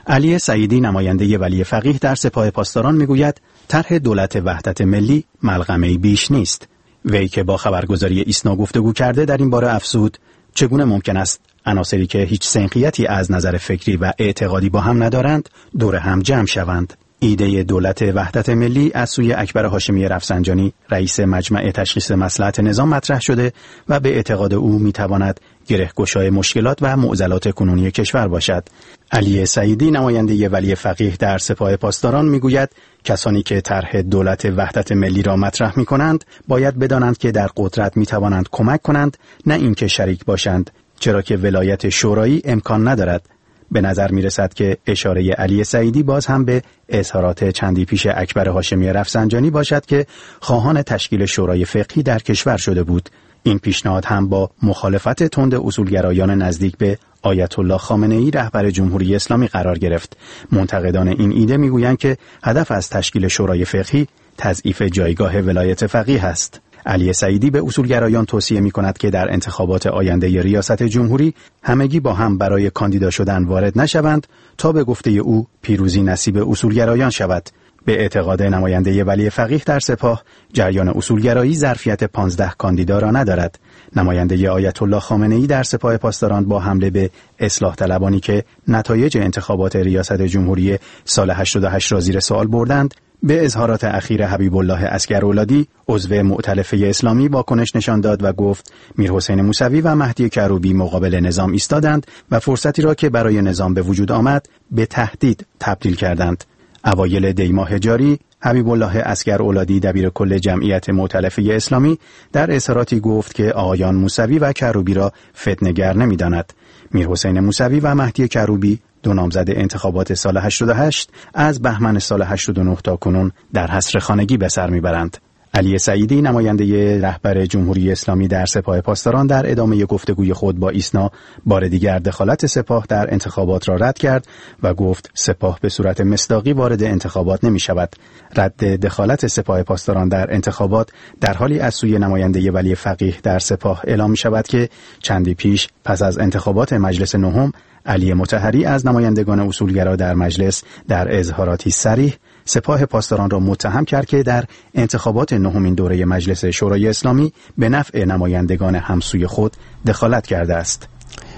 علی سعیدی نماینده ولی فقیه در سپاه پاسداران میگوید طرح دولت وحدت ملی ملغمه‌ای بیش نیست. وی که با خبرگزاری ایسنا گفتگو کرده در این باره افزود چگونه ممکن است عناصری که هیچ سنخیتی از نظر فکری و اعتقادی با هم ندارند دور هم جمع شوند. ایده دولت وحدت ملی از سوی اکبر هاشمی رفسنجانی رئیس مجمع تشخیص مصلحت نظام مطرح شده و به اعتقاد او میتواند گره‌گشای مشکلات و معضلات کنونی کشور باشد. علی سعیدی نماینده ولی فقیه در سپاه پاسداران میگوید کسانی که طرح دولت وحدت ملی را مطرح میکنند باید بدانند که در قدرت میتوانند کمک کنند، نه اینکه شریک باشند، چرا که ولایت شورایی امکان ندارد. به نظر می رسد که اشاره علی سعیدی باز هم به اظهارات چندی پیش اکبر هاشمی رفسنجانی باشد که خواهان تشکیل شورای فقهی در کشور شده بود. این پیشنهاد هم با مخالفت تند اصولگرایان نزدیک به آیت الله خامنه ای رهبر جمهوری اسلامی قرار گرفت. منتقدان این ایده می گویند که هدف از تشکیل شورای فقهی تضعیف جایگاه ولایت فقیه است. علی سعیدی به اصولگرایان توصیه می کند که در انتخابات آینده ریاست جمهوری همگی با هم برای کاندیدا شدن وارد نشوند تا به گفته او پیروزی نصیب اصولگرایان شود. به اعتقاد نماینده ولی فقیه در سپاه جریان اصولگرایی ظرفیت پانزده کاندیدا را ندارد. نماینده آیت الله خامنه ای در سپاه پاسداران با حمله به اصلاح طلبانی که نتایج انتخابات ریاست جمهوری سال هشتاد و هشت را زیر سوال بردند به اظهارات اخیر حبیب الله عسگراولادی عضو مؤتلفه اسلامی واکنش نشان داد و گفت میرحسین موسوی و مهدی کروبی مقابل نظام ایستادند و فرصتی را که برای نظام به وجود آمد به تهدید تبدیل کردند. اوایل دی ماه جاری حبیب الله عسگراولادی دبیر کل جمعیت مؤتلفه اسلامی در اظهاراتی گفت که آقایان موسوی و کروبی را فتنه‌گر نمی‌داند. میرحسین موسوی و مهدی کروبی دو نامزد انتخابات سال هشتاد و هشت از بهمن سال هشتاد و نه تا کنون در حصر خانگی به سر میبرند. علی سعیدی نماینده رهبر جمهوری اسلامی در سپاه پاسداران در ادامه گفتگوی خود با ایسنا بار دیگر دخالت سپاه در انتخابات را رد کرد و گفت سپاه به صورت مصداقی وارد انتخابات نمی شود. رد دخالت سپاه پاسداران در انتخابات در حالی از سوی نماینده ولی فقیه در سپاه اعلام می شود که چندی پیش پس از انتخابات مجلس نهم علی مطهری از نمایندگان اصولگرا در مجلس در اظهاراتی صریح سپاه پاسداران را متهم کرد که در انتخابات نهمین دوره مجلس شورای اسلامی به نفع نمایندگان همسوی خود دخالت کرده است.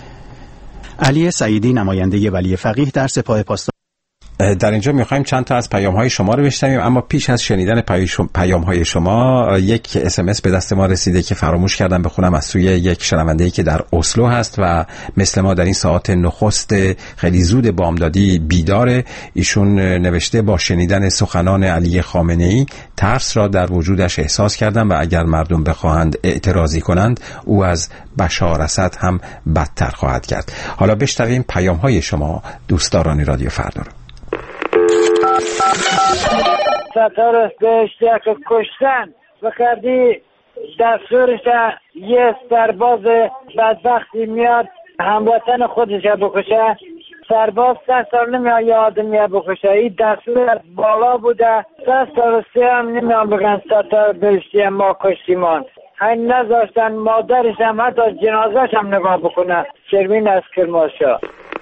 علی سعیدی نماینده ولی فقیه در سپاه پاسداران در اینجا میخوایم چند تا از پیام‌های شما رو بشنویم، اما پیش از شنیدن پیام‌های شما یک اس ام اس به دست ما رسیده که فراموش کردم بخونم از سوی یک شنونده‌ای که در اسلو هست و مثل ما در این ساعات نخست خیلی زود بامدادی بیداره. ایشون نوشته با شنیدن سخنان علی خامنه‌ای ترس را در وجودش احساس کردم و اگر مردم بخواهند اعتراضی کنند او از بشار اسد هم بدتر خواهد کرد. حالا بشنویم پیام‌های شما دوستداران رادیو فردا رو. ستاره بهشتی که کشتن و کردی دستورش یه سرباز بدبختی میاد هموطن خودش بکشه، سرباز سه سال نمیاد یه آدمی بکشه. این دستور از بالا بوده، سه سال سه هم نمیاد بگن ستاره بهشتی ما کشتیمان. این نذاشتن مادرش هم حتی جنازش هم نگاه بکنه. شرمین از کرمانشاه.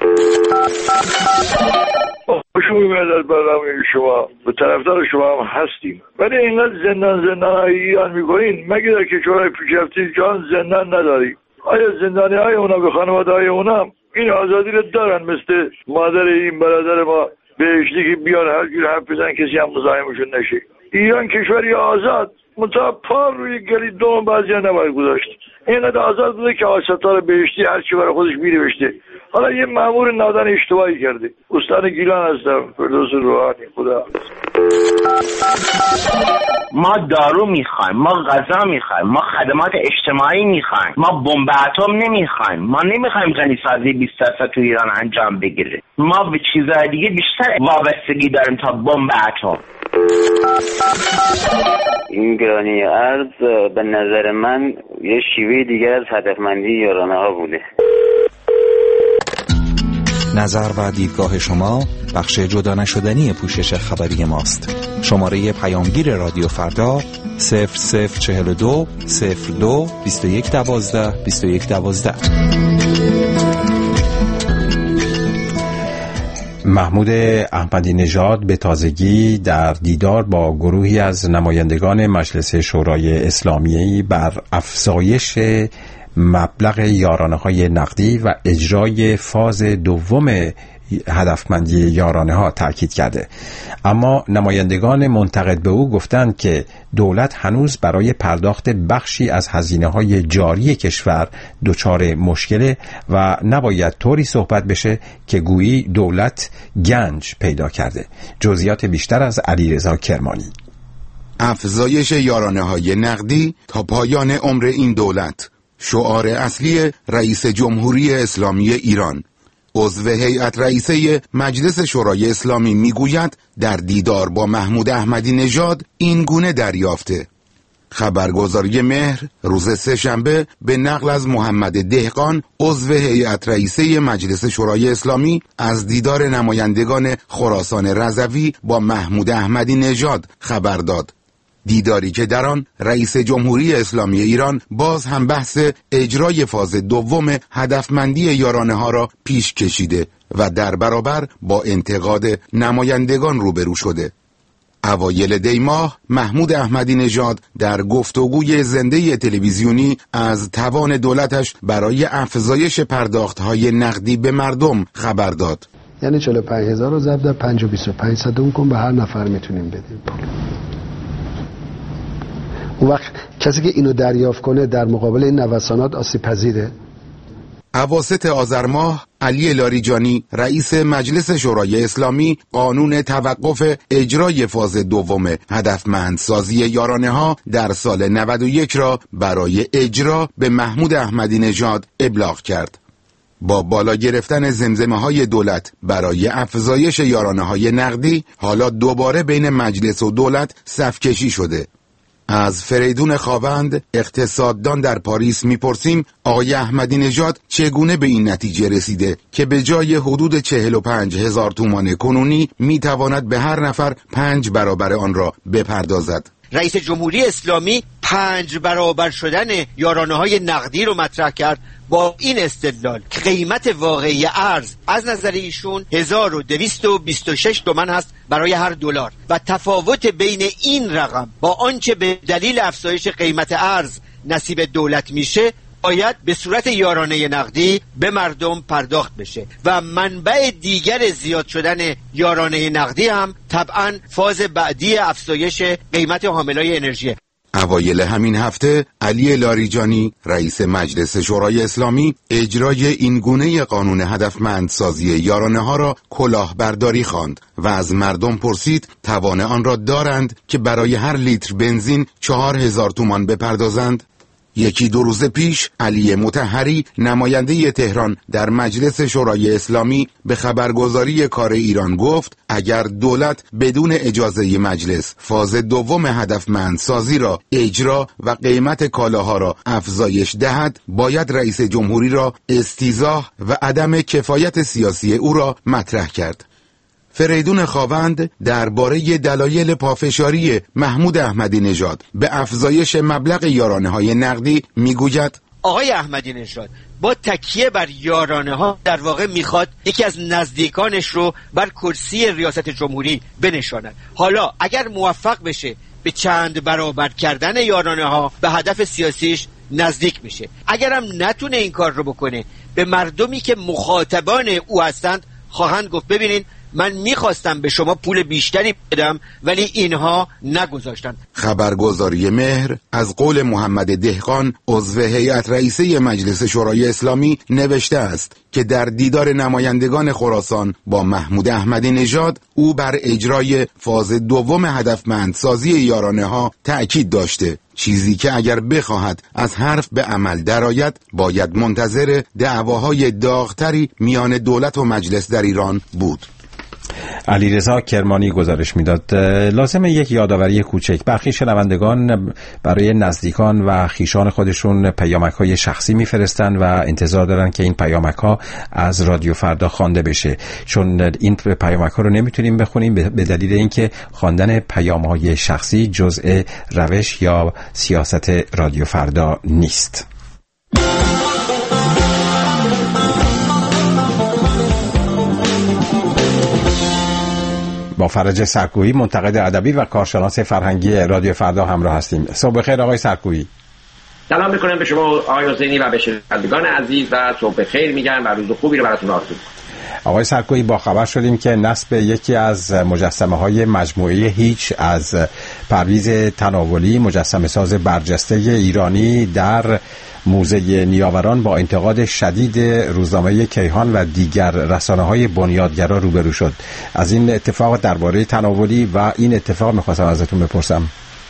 خوشم میاد از برنامه شما، به طرفدار شما هم هستیم، ولی اینقدر زندان زندان های ایران میکنین مگه در کشورهای پیشرفته جان زندان نداریم؟ آیا زندانی های اونا به خانواده های اونا این آزادی رو دارن مثل مادر این برادر ما بهشتی که بیان هر جور حرف بزن کسی هم مزاحمشون نشه؟ ایران کشوری آزاد منتها پا روی گلی دوم بعضی ها نباید گذاشت. اینقدر آزاد بوده که ستاره بهشتی هرچی برای خودش می‌نوشته. حالا یه مأمور نادان اشتباهی کرده. استان گیلان هستم، فردوس روحانی. خدا ما دارو میخوایم، ما غذا میخوایم، ما خدمات اجتماعی میخوایم، ما بمب اتم نمیخوایم، ما نمیخوایم غنیسازی بیست درصد تو ایران انجام بگیره. ما به چیزهای دیگه بیشتر وابستگی داریم تا بمب اتم. این گرانی ارز به نظر من یه شیوه دیگر از هدفمندی یارانه ها بوده. نظر و دیدگاه شما بخش جدا نشدنی پوشش خبری ماست. شماره پیامگیر رادیو فردا صفر صفر چهل و دو صفر دو بیست و یک دوازده بیست و یک دوازده. محمود احمدی نژاد به تازگی در دیدار با گروهی از نمایندگان مجلس شورای اسلامی بر افزایش مبلغ یارانه‌های نقدی و اجرای فاز دوم هدفمندی یارانه ها تاکید کرده. اما نمایندگان منتقد به او گفتند که دولت هنوز برای پرداخت بخشی از هزینه های جاری کشور دچار مشکله و نباید طوری صحبت بشه که گویی دولت گنج پیدا کرده. جزئیات بیشتر از علیرضا کرمانی. افزایش یارانه های نقدی تا پایان عمر این دولت، شعار اصلی رئیس جمهوری اسلامی ایران. عضو هیئت رئیسه مجلس شورای اسلامی میگوید در دیدار با محمود احمدی نژاد این گونه دریافته. خبرگزاری مهر روز سه‌شنبه به نقل از محمد دهقان عضو هیئت رئیسه مجلس شورای اسلامی از دیدار نمایندگان خراسان رضوی با محمود احمدی نژاد خبر داد. دیداری که در آن رئیس جمهوری اسلامی ایران باز هم بحث اجرای فاز دوم هدفمندی یارانه ها را پیش کشیده و در برابر با انتقاد نمایندگان روبرو شده. اوایل دی ماه محمود احمدی نژاد در گفتگوی زنده تلویزیونی از توان دولتش برای افزایش پرداخت‌های نقدی به مردم خبر داد. یعنی چهل و پنج هزار رو ضرب در پنج و بیست و پنج صدم کن به هر نفر میتونیم بدیم. اون وقت کسی که اینو دریافت کنه در مقابل این نوسانات آسیب پذیره؟ اواسط آذر ماه علی لاریجانی رئیس مجلس شورای اسلامی قانون توقف اجرای فاز دوم هدفمندسازی یارانه ها در سال نود و یک را برای اجرا به محمود احمدی نژاد ابلاغ کرد. با بالا گرفتن زمزمه های دولت برای افزایش یارانه های نقدی، حالا دوباره بین مجلس و دولت صف‌کشی شده. از فریدون خاوند اقتصاددان در پاریس میپرسیم آقای احمدی نژاد چگونه به این نتیجه رسیده که به جای حدود چهل و پنج هزار تومان کنونی میتواند به هر نفر پنج برابر آن را بپردازد. رئیس جمهوری اسلامی پنج برابر شدن یارانه های نقدی رو مطرح کرد با این استدلال که قیمت واقعی ارز از نظر ایشون هزار و دویست و بیست و شش تومان هست برای هر دلار و تفاوت بین این رقم با آنچه به دلیل افزایش قیمت ارز نصیب دولت میشه باید به صورت یارانه نقدی به مردم پرداخت بشه و منبع دیگر زیاد شدن یارانه نقدی هم طبعا فاز بعدی افزایش قیمت حاملای انرژی. اوایل همین هفته علی لاریجانی رئیس مجلس شورای اسلامی اجرای این گونه قانون هدفمندسازی یارانه ها را کلاهبرداری خواند و از مردم پرسید توان آن را دارند که برای هر لیتر بنزین چهار هزار تومان بپردازند؟ یکی دو روز پیش علی مطهری نماینده تهران در مجلس شورای اسلامی به خبرگزاری کار ایران گفت اگر دولت بدون اجازه مجلس فاز دوم هدفمندسازی را اجرا و قیمت کالاها را افزایش دهد باید رئیس جمهوری را استیضاح و عدم کفایت سیاسی او را مطرح کرد. فریدون خاوند درباره دلایل پافشاری محمود احمدی نژاد به افزایش مبلغ یارانه های نقدی میگوید آقای احمدی نژاد با تکیه بر یارانه ها در واقع میخواد یکی از نزدیکانش رو بر کرسی ریاست جمهوری بنشاند. حالا اگر موفق بشه به چند برابر کردن یارانه ها به هدف سیاسیش نزدیک میشه. اگرم نتونه این کار رو بکنه به مردمی که مخاطبان او هستند خواهند گفت ببینین من میخواستم به شما پول بیشتری بدم ولی اینها نگذاشتن. خبرگزاری مهر از قول محمد دهقان عضو هیئت رئیسه مجلس شورای اسلامی نوشته است که در دیدار نمایندگان خراسان با محمود احمدی نژاد او بر اجرای فاز دوم هدفمندسازی یارانه ها تأکید داشته، چیزی که اگر بخواهد از حرف به عمل درآید باید منتظر دعواهای داغتری میان دولت و مجلس در ایران بود. علیرضا کرمانی گزارش میداد. لازمه یک یادآوری کوچک. برخی شنوندگان برای نزدیکان و خیشان خودشون پیامک‌های شخصی میفرستن و انتظار دارن که این پیامک‌ها از رادیو فردا خوانده بشه، چون این پیامک‌ها رو نمیتونیم بخونیم به دلیل اینکه خواندن پیام‌های شخصی جزء روش یا سیاست رادیو فردا نیست. با فرج سرکویی منتقد ادبی و کارشناس فرهنگی رادیو فردا همراه هستیم. صبح بخیر آقای سرکویی. سلام میکنم به شما آقای حسینی و به شنوندگان عزیز و صبح بخیر میگم و روز خوبی رو براتون آرزو میکنم. آقای سرکویی، با خبر شدیم که نصب یکی از مجسمه های مجموعه هیچ از پرویز تناولی، مجسمه ساز برجسته ایرانی، در موزه نیاوران با انتقاد شدید روزنامه کیهان و دیگر رسانه‌های بنیادگرا روبرو شد. از این اتفاق درباره تناولی و این اتفاق می‌خواستم ازتون بپرسم.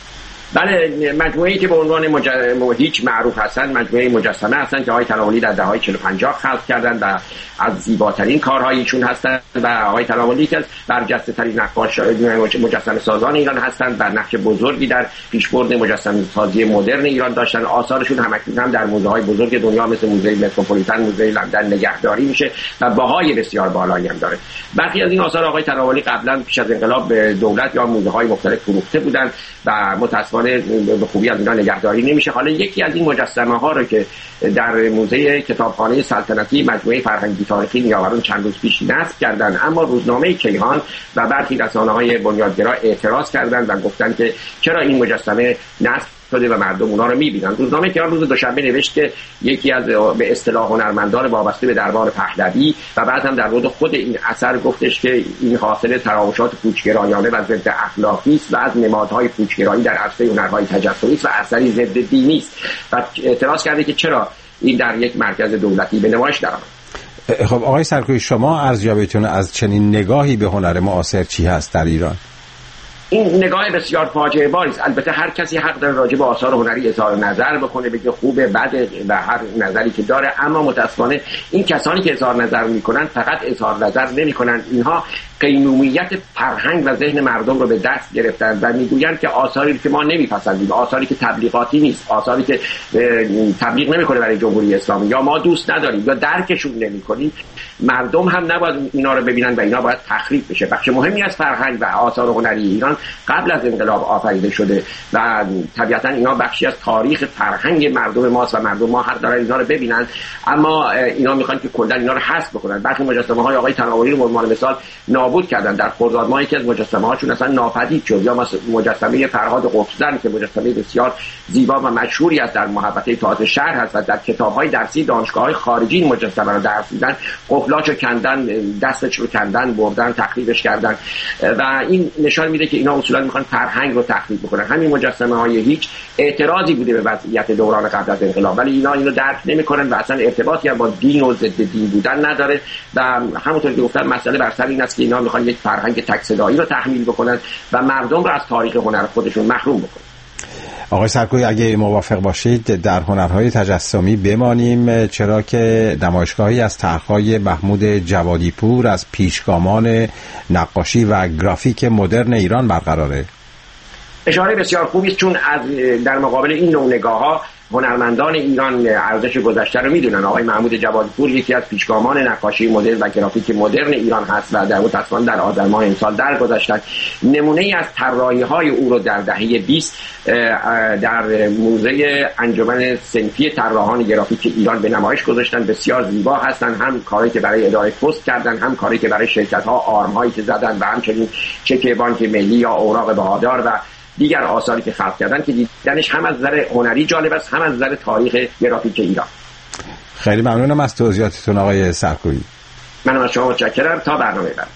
بله، مجموعه‌ای که به عنوان مج... هیچ معروف هستند، مجموعه مجسمه هستند که آقای تناولی در دهه‌های چهل و پنجاه خلق کردند و از زیباترین کارهای ایشون هستند و آقای تناولی که از برجسته‌ترین نقاش مجسمه سازان ایران هستند و نقش بزرگی در پیشبرد مجسمه سازی مدرن ایران داشتن. آثارشون همکنون هم در موزه‌های بزرگ دنیا مثل موزه متروپولیتن، موزه لندن نگهداری میشه و بهای بسیار بالایی هم داره. برخی از این آثار آقای تناولی قبلا پیش از انقلاب به دولت یا موزه‌های مختلف فروخته بودند و متأسفانه به خوبی از اینا نگهداری نمیشه. حالا یکی از این مجسمه ها رو که در موزه کتابخانه سلطنتی مجموعه فرهنگی تاریخی نیاوران چند روز پیش نصب کردند، اما روزنامه کیهان و برخی رسانه‌های بنیادگرا اعتراض کردند و گفتند که چرا این مجسمه نصب شده و مردم اونا رو میبینن. روزنامه کیهان روز دوشنبه نوشت که یکی از به اصطلاح هنرمندان وابسته به دربار پهلوی و بعد هم در مورد خود این اثر گفتش که این حاصل تراوشات پوچگرایانه و ضد اخلاقی است و از نمادهای پوچگرایی در عرصه هنرهای تجسمی است و اثری ضد دینی است و اعتراض کرده که چرا این در یک مرکز دولتی به نمایش درآمد. خب آقای سرکویی، شما ارزیابیتون از چنین نگاهی به هنر معاصر چی هست در ایران؟ این نگاه بسیار فاجعه باری است. البته هر کسی حق داره راجع به آثار هنری اظهار نظر بکنه، بگه خوبه بده و هر نظری که داره، اما متأسفانه این کسانی که اظهار نظر میکنن فقط اظهار نظر نمیکنن، اینها قیمومیت فرهنگ و ذهن مردم رو به دست گرفتن و میگویند که آثاری که ما نمیپسندیم، آثاری که تبلیغاتی نیست، آثاری که تبلیغ نمیکنه برای جمهوری اسلامی یا ما دوست نداریم یا درکشون نمیکنیم، مردم هم نباید اینا رو ببینن و اینا باید تخریب بشه. بخش مهمی از فرهنگ و آثار هنری ایران قبل از انقلاب آفریده شده و طبیعتا اینا بخشی از تاریخ فرهنگ مردم ماست و مردم ما حق دارن اینا رو ببینن، اما اینا میخوان که کلا اینا رو حذف بکنن. برخی مجسمه های آقای تناولی رو به عنوان مثال نابود کردن. در خرداد ماه یکی از مجسمه هاشون اصلا ناپدید شد، یا مثلا مجسمه فرهاد قطب‌زن که مجسمه بسیار زیبا و مشهوری است در محوطه تئاتر شهر هست و در کتاب‌های درسی دانشگاه‌های خارجی این مجسمه رو درس میدن، قفلاشو کندن، دستش رو کندن، بردن، تخریبش کردن و این نشان میده که اینا اصولا میخوان فرهنگ رو تخریب بکنن. همین مجسمه های هیچ اعتراضی بوده به وضعیت دوران قبل از انقلاب، ولی اینا اینو درک نمیکنن و اصلا ارتباطی با دین و ضد دین بودن نداره و همونطور که گفتم مسئله بر سر این است که اینا میخوان یک فرهنگ تک صدایی رو تحمیل بکنن و مردم رو از تاریخ هنر خودشون محروم بکنن. آقای سرکویی، اگه موافق باشید در هنرهای تجسمی بمانیم، چرا که نمایشگاهی از طرح‌های محمود جوادی پور از پیشگامان نقاشی و گرافیک مدرن ایران برقراره. اشاره بسیار خوبی است، چون از در مقابل این نوع نگاه‌ها هنرمندان ایران ارزش گذشته رو میدونن. آقای محمود جوادی پور یکی از پیشگامان نقاشی مدرن و گرافیک مدرن ایران هست و در متأسفانه در آذر ماه امسال درگذشتن. نمونه ای از طراحی‌های او رو در دهه بیست در موزه انجمن صنفی طراحان گرافیک ایران به نمایش گذاشتن. بسیار زیبا هستن، هم کاری که برای اداره پست کردن، هم کاری که برای شرکت‌ها آرم‌هایی که زدن و همچنین چک بانک ملی یا اوراق بهادار و دیگر آثاری که خلق کردن که دیدنش هم از نظر هنری جالب است، هم از نظر تاریخ گرافیک ایران. خیلی ممنونم از توضیحاتتون آقای سرکویی. منم از شما متشکرم. تا برنامه بعد.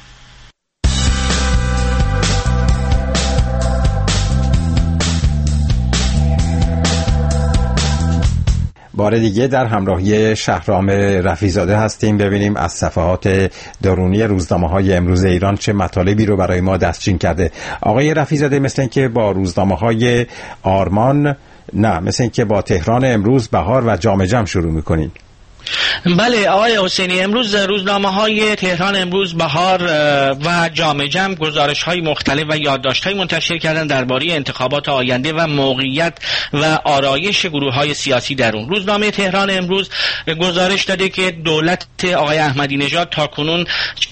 بار دیگه در همراهی شهرام رفیع‌زاده هستیم، ببینیم از صفحات درونی روزنامه‌های امروز ایران چه مطالبی رو برای ما دستچین کرده. آقای رفیع‌زاده، مثل اینکه با روزنامه‌های آرمان نه مثل اینکه با تهران امروز، بهار و جام جم شروع می‌کنید. بله آقای حسینی، امروز روزنامه‌های تهران امروز، بهار و جام جم گزارش‌های مختلف و یادداشت‌های منتشر کردن درباره انتخابات آینده و موقعیت و آرایش گروه‌های سیاسی در اون. روزنامه تهران امروز گزارش داده که دولت آقای احمدی نژاد تاکنون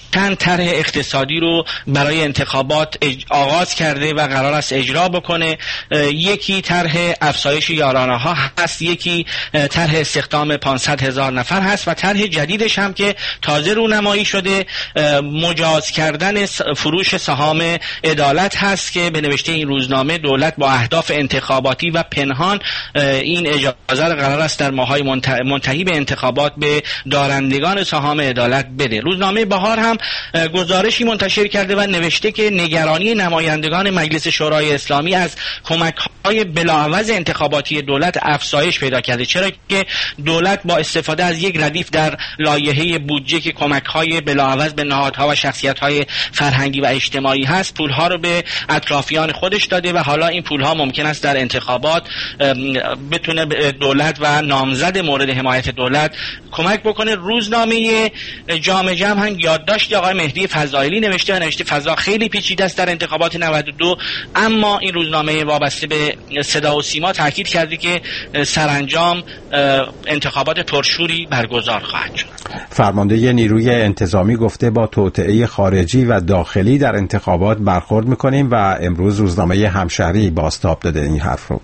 چند طرح اقتصادی رو برای انتخابات آغاز کرده و قرار است اجرا بکنه. یکی طرح افزایش یارانه ها هست، یکی طرح استخدام پانصد هزار نفر هست و طرح جدیدش هم که تازه رونمایی شده مجاز کردن فروش سهام عدالت هست که به نوشته این روزنامه دولت با اهداف انتخاباتی و پنهان این اجازه را قرار است در ماهای منتهی به انتخابات به دارندگان سهام عدالت بده. روزنامه بهار هم گزارشی منتشر کرده و نوشته که نگرانی نمایندگان مجلس شورای اسلامی از کمک‌های بلاعوض انتخاباتی دولت افزایش پیدا کرده، چرا که دولت با استفاده از یک ردیف در لایحه بودجه که کمک‌های بلاعوض به نهادها و شخصیت‌های فرهنگی و اجتماعی هست پول‌ها رو به اطرافیان خودش داده و حالا این پول‌ها ممکن است در انتخابات بتونه دولت و نامزد مورد حمایت دولت کمک بکنه. روزنامه جامعه جمع هم یادداشت آقای مهدی فضائلی نوشته و نوشته فضا خیلی پیچیده است در انتخابات نود و دو، اما این روزنامه وابسته به صدا و سیما تاکید کرده که سرانجام انتخابات پرشوری برگزار خواهد شد. فرمانده نیروی انتظامی گفته با توطئه خارجی و داخلی در انتخابات برخورد می‌کنیم و امروز روزنامه همشهری بازتاب داده این حرف رو.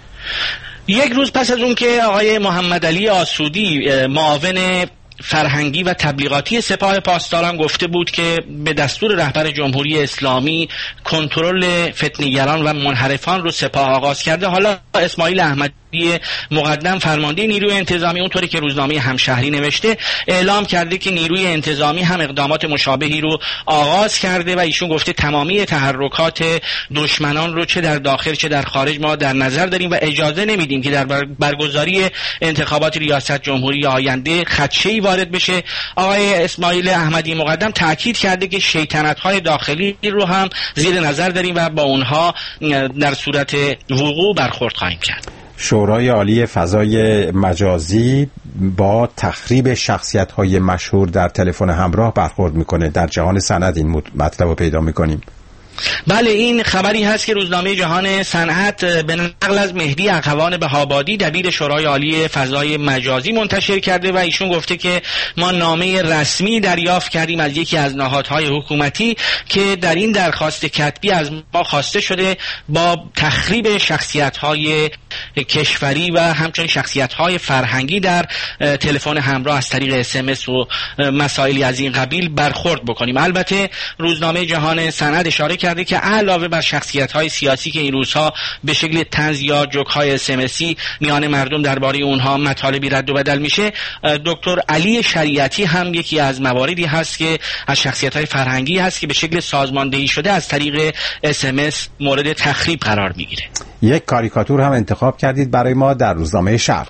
یک روز پس از اون که آقای محمد علی آسودی معاون فرهنگی و تبلیغاتی سپاه پاسداران گفته بود که به دستور رهبر جمهوری اسلامی کنترل فتنه‌گران و منحرفان رو سپاه آغاز کرده، حالا اسماعیل احمدی مقدم فرمانده نیروی انتظامی اونطوری که روزنامه همشهری نوشته اعلام کرده که نیروی انتظامی هم اقدامات مشابهی رو آغاز کرده و ایشون گفته تمامی تحرکات دشمنان رو چه در داخل چه در خارج ما در نظر داریم و اجازه نمیدیم که در برگزاری انتخابات ریاست جمهوری آینده خدشه‌ای وارد بشه. آقای اسماعیل احمدی مقدم تاکید کرده که شیطنت‌های داخلی رو هم زیر نظر داریم و با اونها در صورت وقوع برخورد خواهیم کرد. شورای عالی فضای مجازی با تخریب شخصیت‌های مشهور در تلفن همراه برخورد میکنه. در جهان صنعت این مطلب رو پیدا میکنیم. بله، این خبری هست که روزنامه جهان صنعت به نقل از مهدی اخوان بهابادی دبیر شورای عالی فضای مجازی منتشر کرده و ایشون گفته که ما نامه رسمی دریافت کردیم از یکی از نهادهای حکومتی که در این درخواست کتبی از ما خواسته شده با تخریب شخصیت‌های کشوری و همچنین شخصیت‌های فرهنگی در تلفن همراه از طریق اس ام اس و مسائلی از این قبیل برخورد بکنیم. البته روزنامه جهان صنعت اشاره کرده که علاوه بر شخصیت‌های سیاسی که این روزها به شکل طنز یا جوک‌های اس ام اسی میان مردم درباره اونها مطالبی رد و بدل میشه، دکتر علی شریعتی هم یکی از مواردی هست که از شخصیت‌های فرهنگی هست که به شکل سازماندهی شده از طریق اس ام اس مورد تخریب قرار میگیره. یک کاریکاتور هم انتخاب کردید برای ما در روزنامه شرق.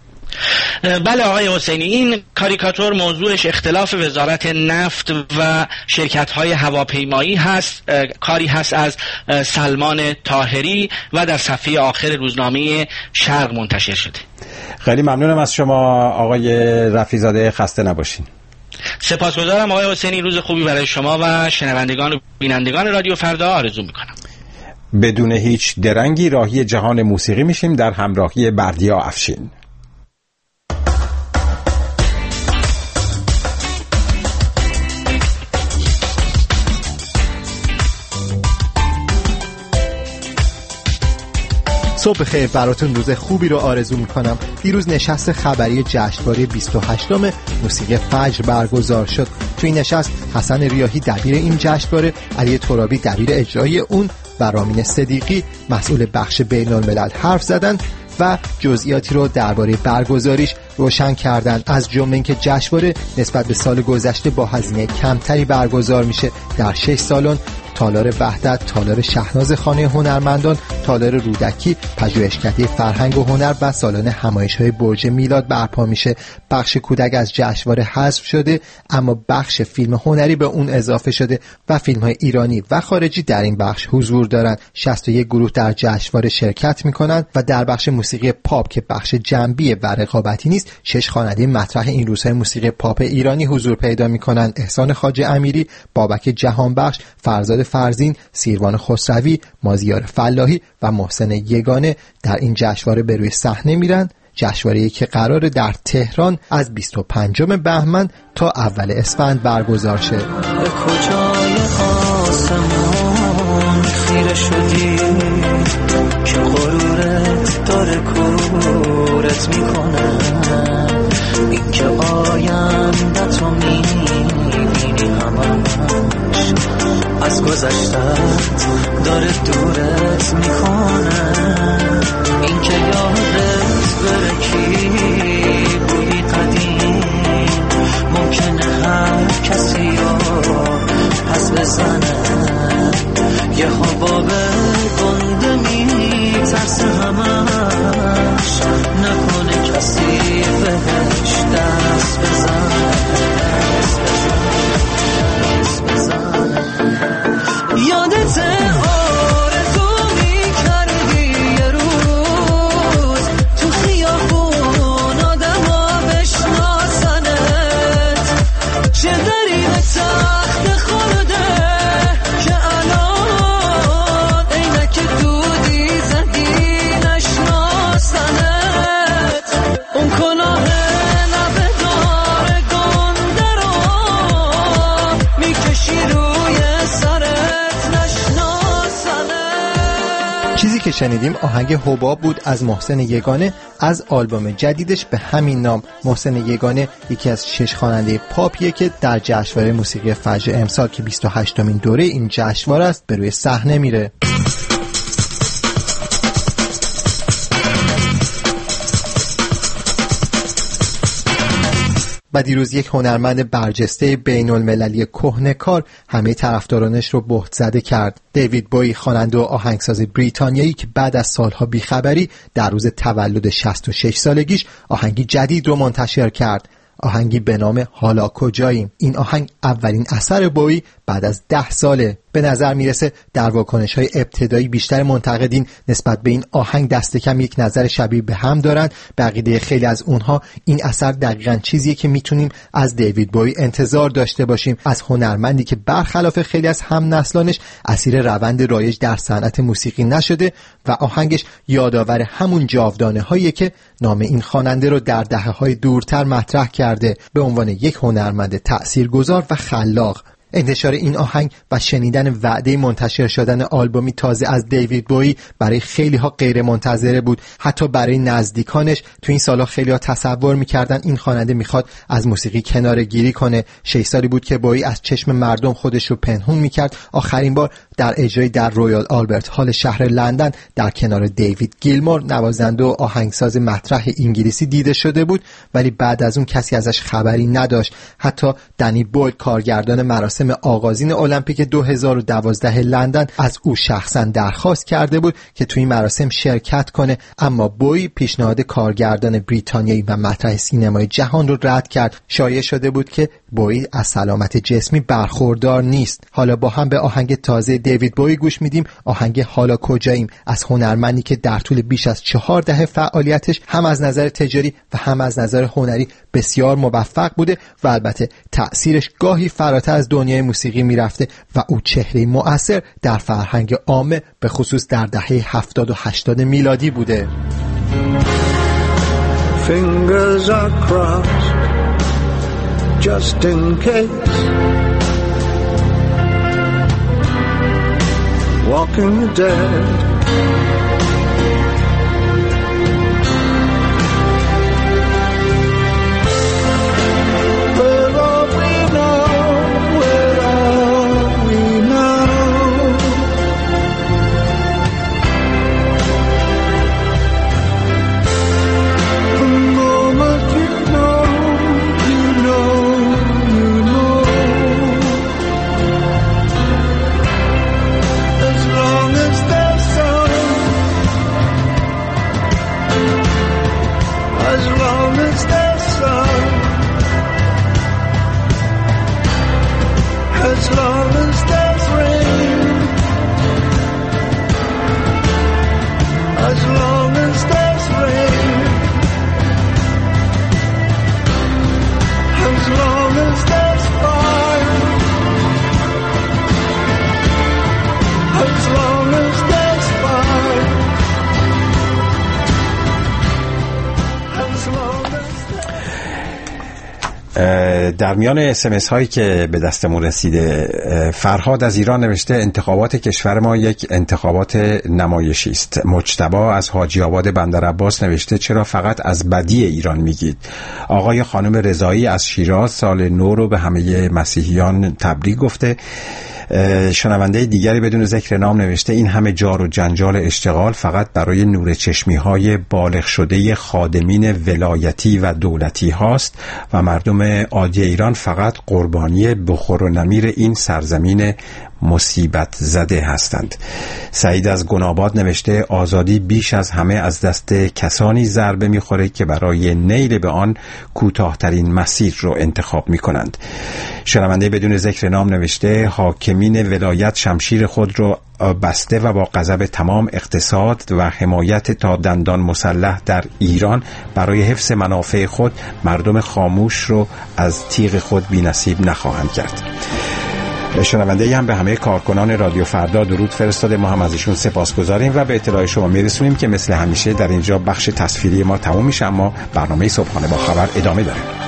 بله آقای حسینی، این کاریکاتور موضوعش اختلاف وزارت نفت و شرکت‌های هواپیمایی هست. کاری هست از سلمان طاهری و در صفحه آخر روزنامه شرق منتشر شده. خیلی ممنونم از شما آقای رفیع‌زاده، خسته نباشین. سپاسگزارم آقای حسینی، روز خوبی برای شما و شنوندگان و بینندگان رادیو فردا آرزو میکنم. بدون هیچ درنگی راهی جهان موسیقی میشیم در همراهی بردیا افشین. صبح خیر براتون، روز خوبی رو آرزو میکنم. دیروز نشست خبری جشنواره بیست و هشتم موسیقی فجر برگزار شد. توی این نشست حسن ریاحی دبیر این جشنواره، علی ترابی دبیر اجرایی اون و رامین صدیقی مسئول بخش بین الملل حرف زدن و جزئیاتی رو درباره برگزاریش روشن کردن، از جمله اینکه جشنواره نسبت به سال گذشته با هزینه کمتری برگزار میشه. در شش سالن تالار وحدت، تالار شهناز خانه هنرمندان، تالار رودکی، پژوهشکده فرهنگ و هنر و سالن همایش‌های برج میلاد برپا میشه. بخش کودک از جشنواره حذف شده، اما بخش فیلم هنری به اون اضافه شده و فیلم‌های ایرانی و خارجی در این بخش حضور دارن. شصت و یک گروه در جشنواره شرکت میکنن و در بخش موسیقی پاپ که بخش جنبی و رقابتی نیست، شش خواننده مطرح این روزهای موسیقی پاپ ایرانی حضور پیدا میکنن: احسان خواجه امیری، بابک جهانبخش، فرزاد فرزین، سیروان خسروی، مازیار فلاحی و محسن یگانه در این جشنواره به روی صحنه میرن. جشنواره‌ای که قراره در تهران از بیست و پنجم بهمن تا اول اسفند برگزار شه. به کجای آسمان خیره شدی که غرورت داره کورت میکنه، این که آینده تو میبینی همش از گذشتت داره دورت میکنه، این که یادت بره کی بودی قدیم ممکنه هر کسی رو پس بزنه، یه خواب گنده میترسه همش نکنه کسی بهش دست بزنه، دست بزنه، دست بزنه. یادت آرزو میکردی یه روز تو خیابون آدم ها بشناسنت، چه داری به تخت خورده که الان اینک دودی زدی نشناسنت، اون کلاه لبه دار گنده رو میکشی روی سرت نشناسنت. چیزی که شنیدیم آهنگ حباب بود از محسن یگانه از آلبوم جدیدش به همین نام. محسن یگانه یکی از شش خواننده پاپیه که در جشنواره موسیقی فجر امسال که بیست و هشتمین دوره این جشنواره است به روی صحنه میره. و دیروز یک هنرمند برجسته بین المللی کهنه‌کار همه طرفدارانش رو بهت زده کرد. دیوید بویی، خواننده و آهنگساز بریتانیایی که بعد از سالها بیخبری در روز تولد شصت و شش سالگیش آهنگی جدید رو منتشر کرد. آهنگی به نام حالا کجاییم. این آهنگ اولین اثر بویی بعد از ده ساله. به نظر میرسه در واکنش‌های ابتدایی بیشتر منتقدین نسبت به این آهنگ دست کم یک نظر شبیه به هم دارن. به عقیده خیلی از اونها این اثر دقیقاً چیزیه که میتونیم از دیوید بویی انتظار داشته باشیم، از هنرمندی که برخلاف خیلی از هم نسلانش اسیر روند رایج در صنعت موسیقی نشده و آهنگش یادآور همون جاودانه‌هایی که نام این خواننده رو در دهه‌های دورتر مطرح کرده به عنوان یک هنرمند تأثیرگذار و خلاق. انتشار این آهنگ و شنیدن وعده منتشر شدن آلبومی تازه از دیوید بویی برای خیلی ها غیر منتظره بود. حتی برای نزدیکانش تو این سالا خیلی ها تصور میکردن این خواننده میخواد از موسیقی کناره گیری کنه. شش سالی بود که بویی از چشم مردم خودش رو پنهون میکرد. آخرین بار در اجرای در رویال آلبرت هال شهر لندن در کنار دیوید گیلمور، نوازنده و آهنگساز مطرح انگلیسی دیده شده بود، ولی بعد از اون کسی ازش خبری نداشت. حتی دنی بوید، کارگردان مراسم آغازین المپیک دو هزار و دوازده لندن، از او شخصا درخواست کرده بود که توی این مراسم شرکت کنه، اما بویی پیشنهاد کارگردان بریتانیایی و مطرح سینمای جهان رو رد کرد. شایع شده بود که بویی از سلامت جسمی برخوردار نیست. حالا با هم به آهنگ تازه دیوید بویی گوش میدیم، آهنگ حالا کجاییم، از هنرمندی که در طول بیش از چهار دهه فعالیتش هم از نظر تجاری و هم از نظر هنری بسیار موفق بوده و البته تأثیرش گاهی فراتر از دنیای موسیقی میرفته و او چهره مؤثر در فرهنگ عامه به خصوص در دهه هفتاد و هشتاد میلادی بوده. Fingers are crossed just in case, walking the dead, در میان اسمس هایی که به دستمون رسیده، فرهاد از ایران نوشته انتخابات کشور ما یک انتخابات نمایشی است. مجتبی از حاجی آباد بندر عباس نوشته چرا فقط از بدی ایران میگید. آقای خانم رضایی از شیراز سال نو رو به همه مسیحیان تبریک گفته. شنونده دیگری بدون ذکر نام نوشته این همه جار و جنجال اشتغال فقط برای نور چشمی های بالغ شده خادمین ولایتی و دولتی هاست و مردم عادی ایران فقط قربانی بخور و نمیر این سرزمین مصیبت زده هستند. سعید از گناباد نوشته آزادی بیش از همه از دست کسانی ضربه میخوره که برای نیل به آن کوتاهترین مسیر رو انتخاب میکنند. شنونده بدون ذکر نام نوشته حاکمین ولایت شمشیر خود رو بسته و با غضب تمام اقتصاد و حمایت تا دندان مسلح در ایران برای حفظ منافع خود مردم خاموش رو از تیغ خود بی‌نصیب نخواهند کرد. شنونده هم به همه کارکنان رادیو فردا درود فرستاده. ما هم از ایشون سپاسگزاریم و به اطلاع شما میرسونیم که مثل همیشه در اینجا بخش تصویری ما تموم میشه، اما برنامه صبحانه با خبر ادامه داره.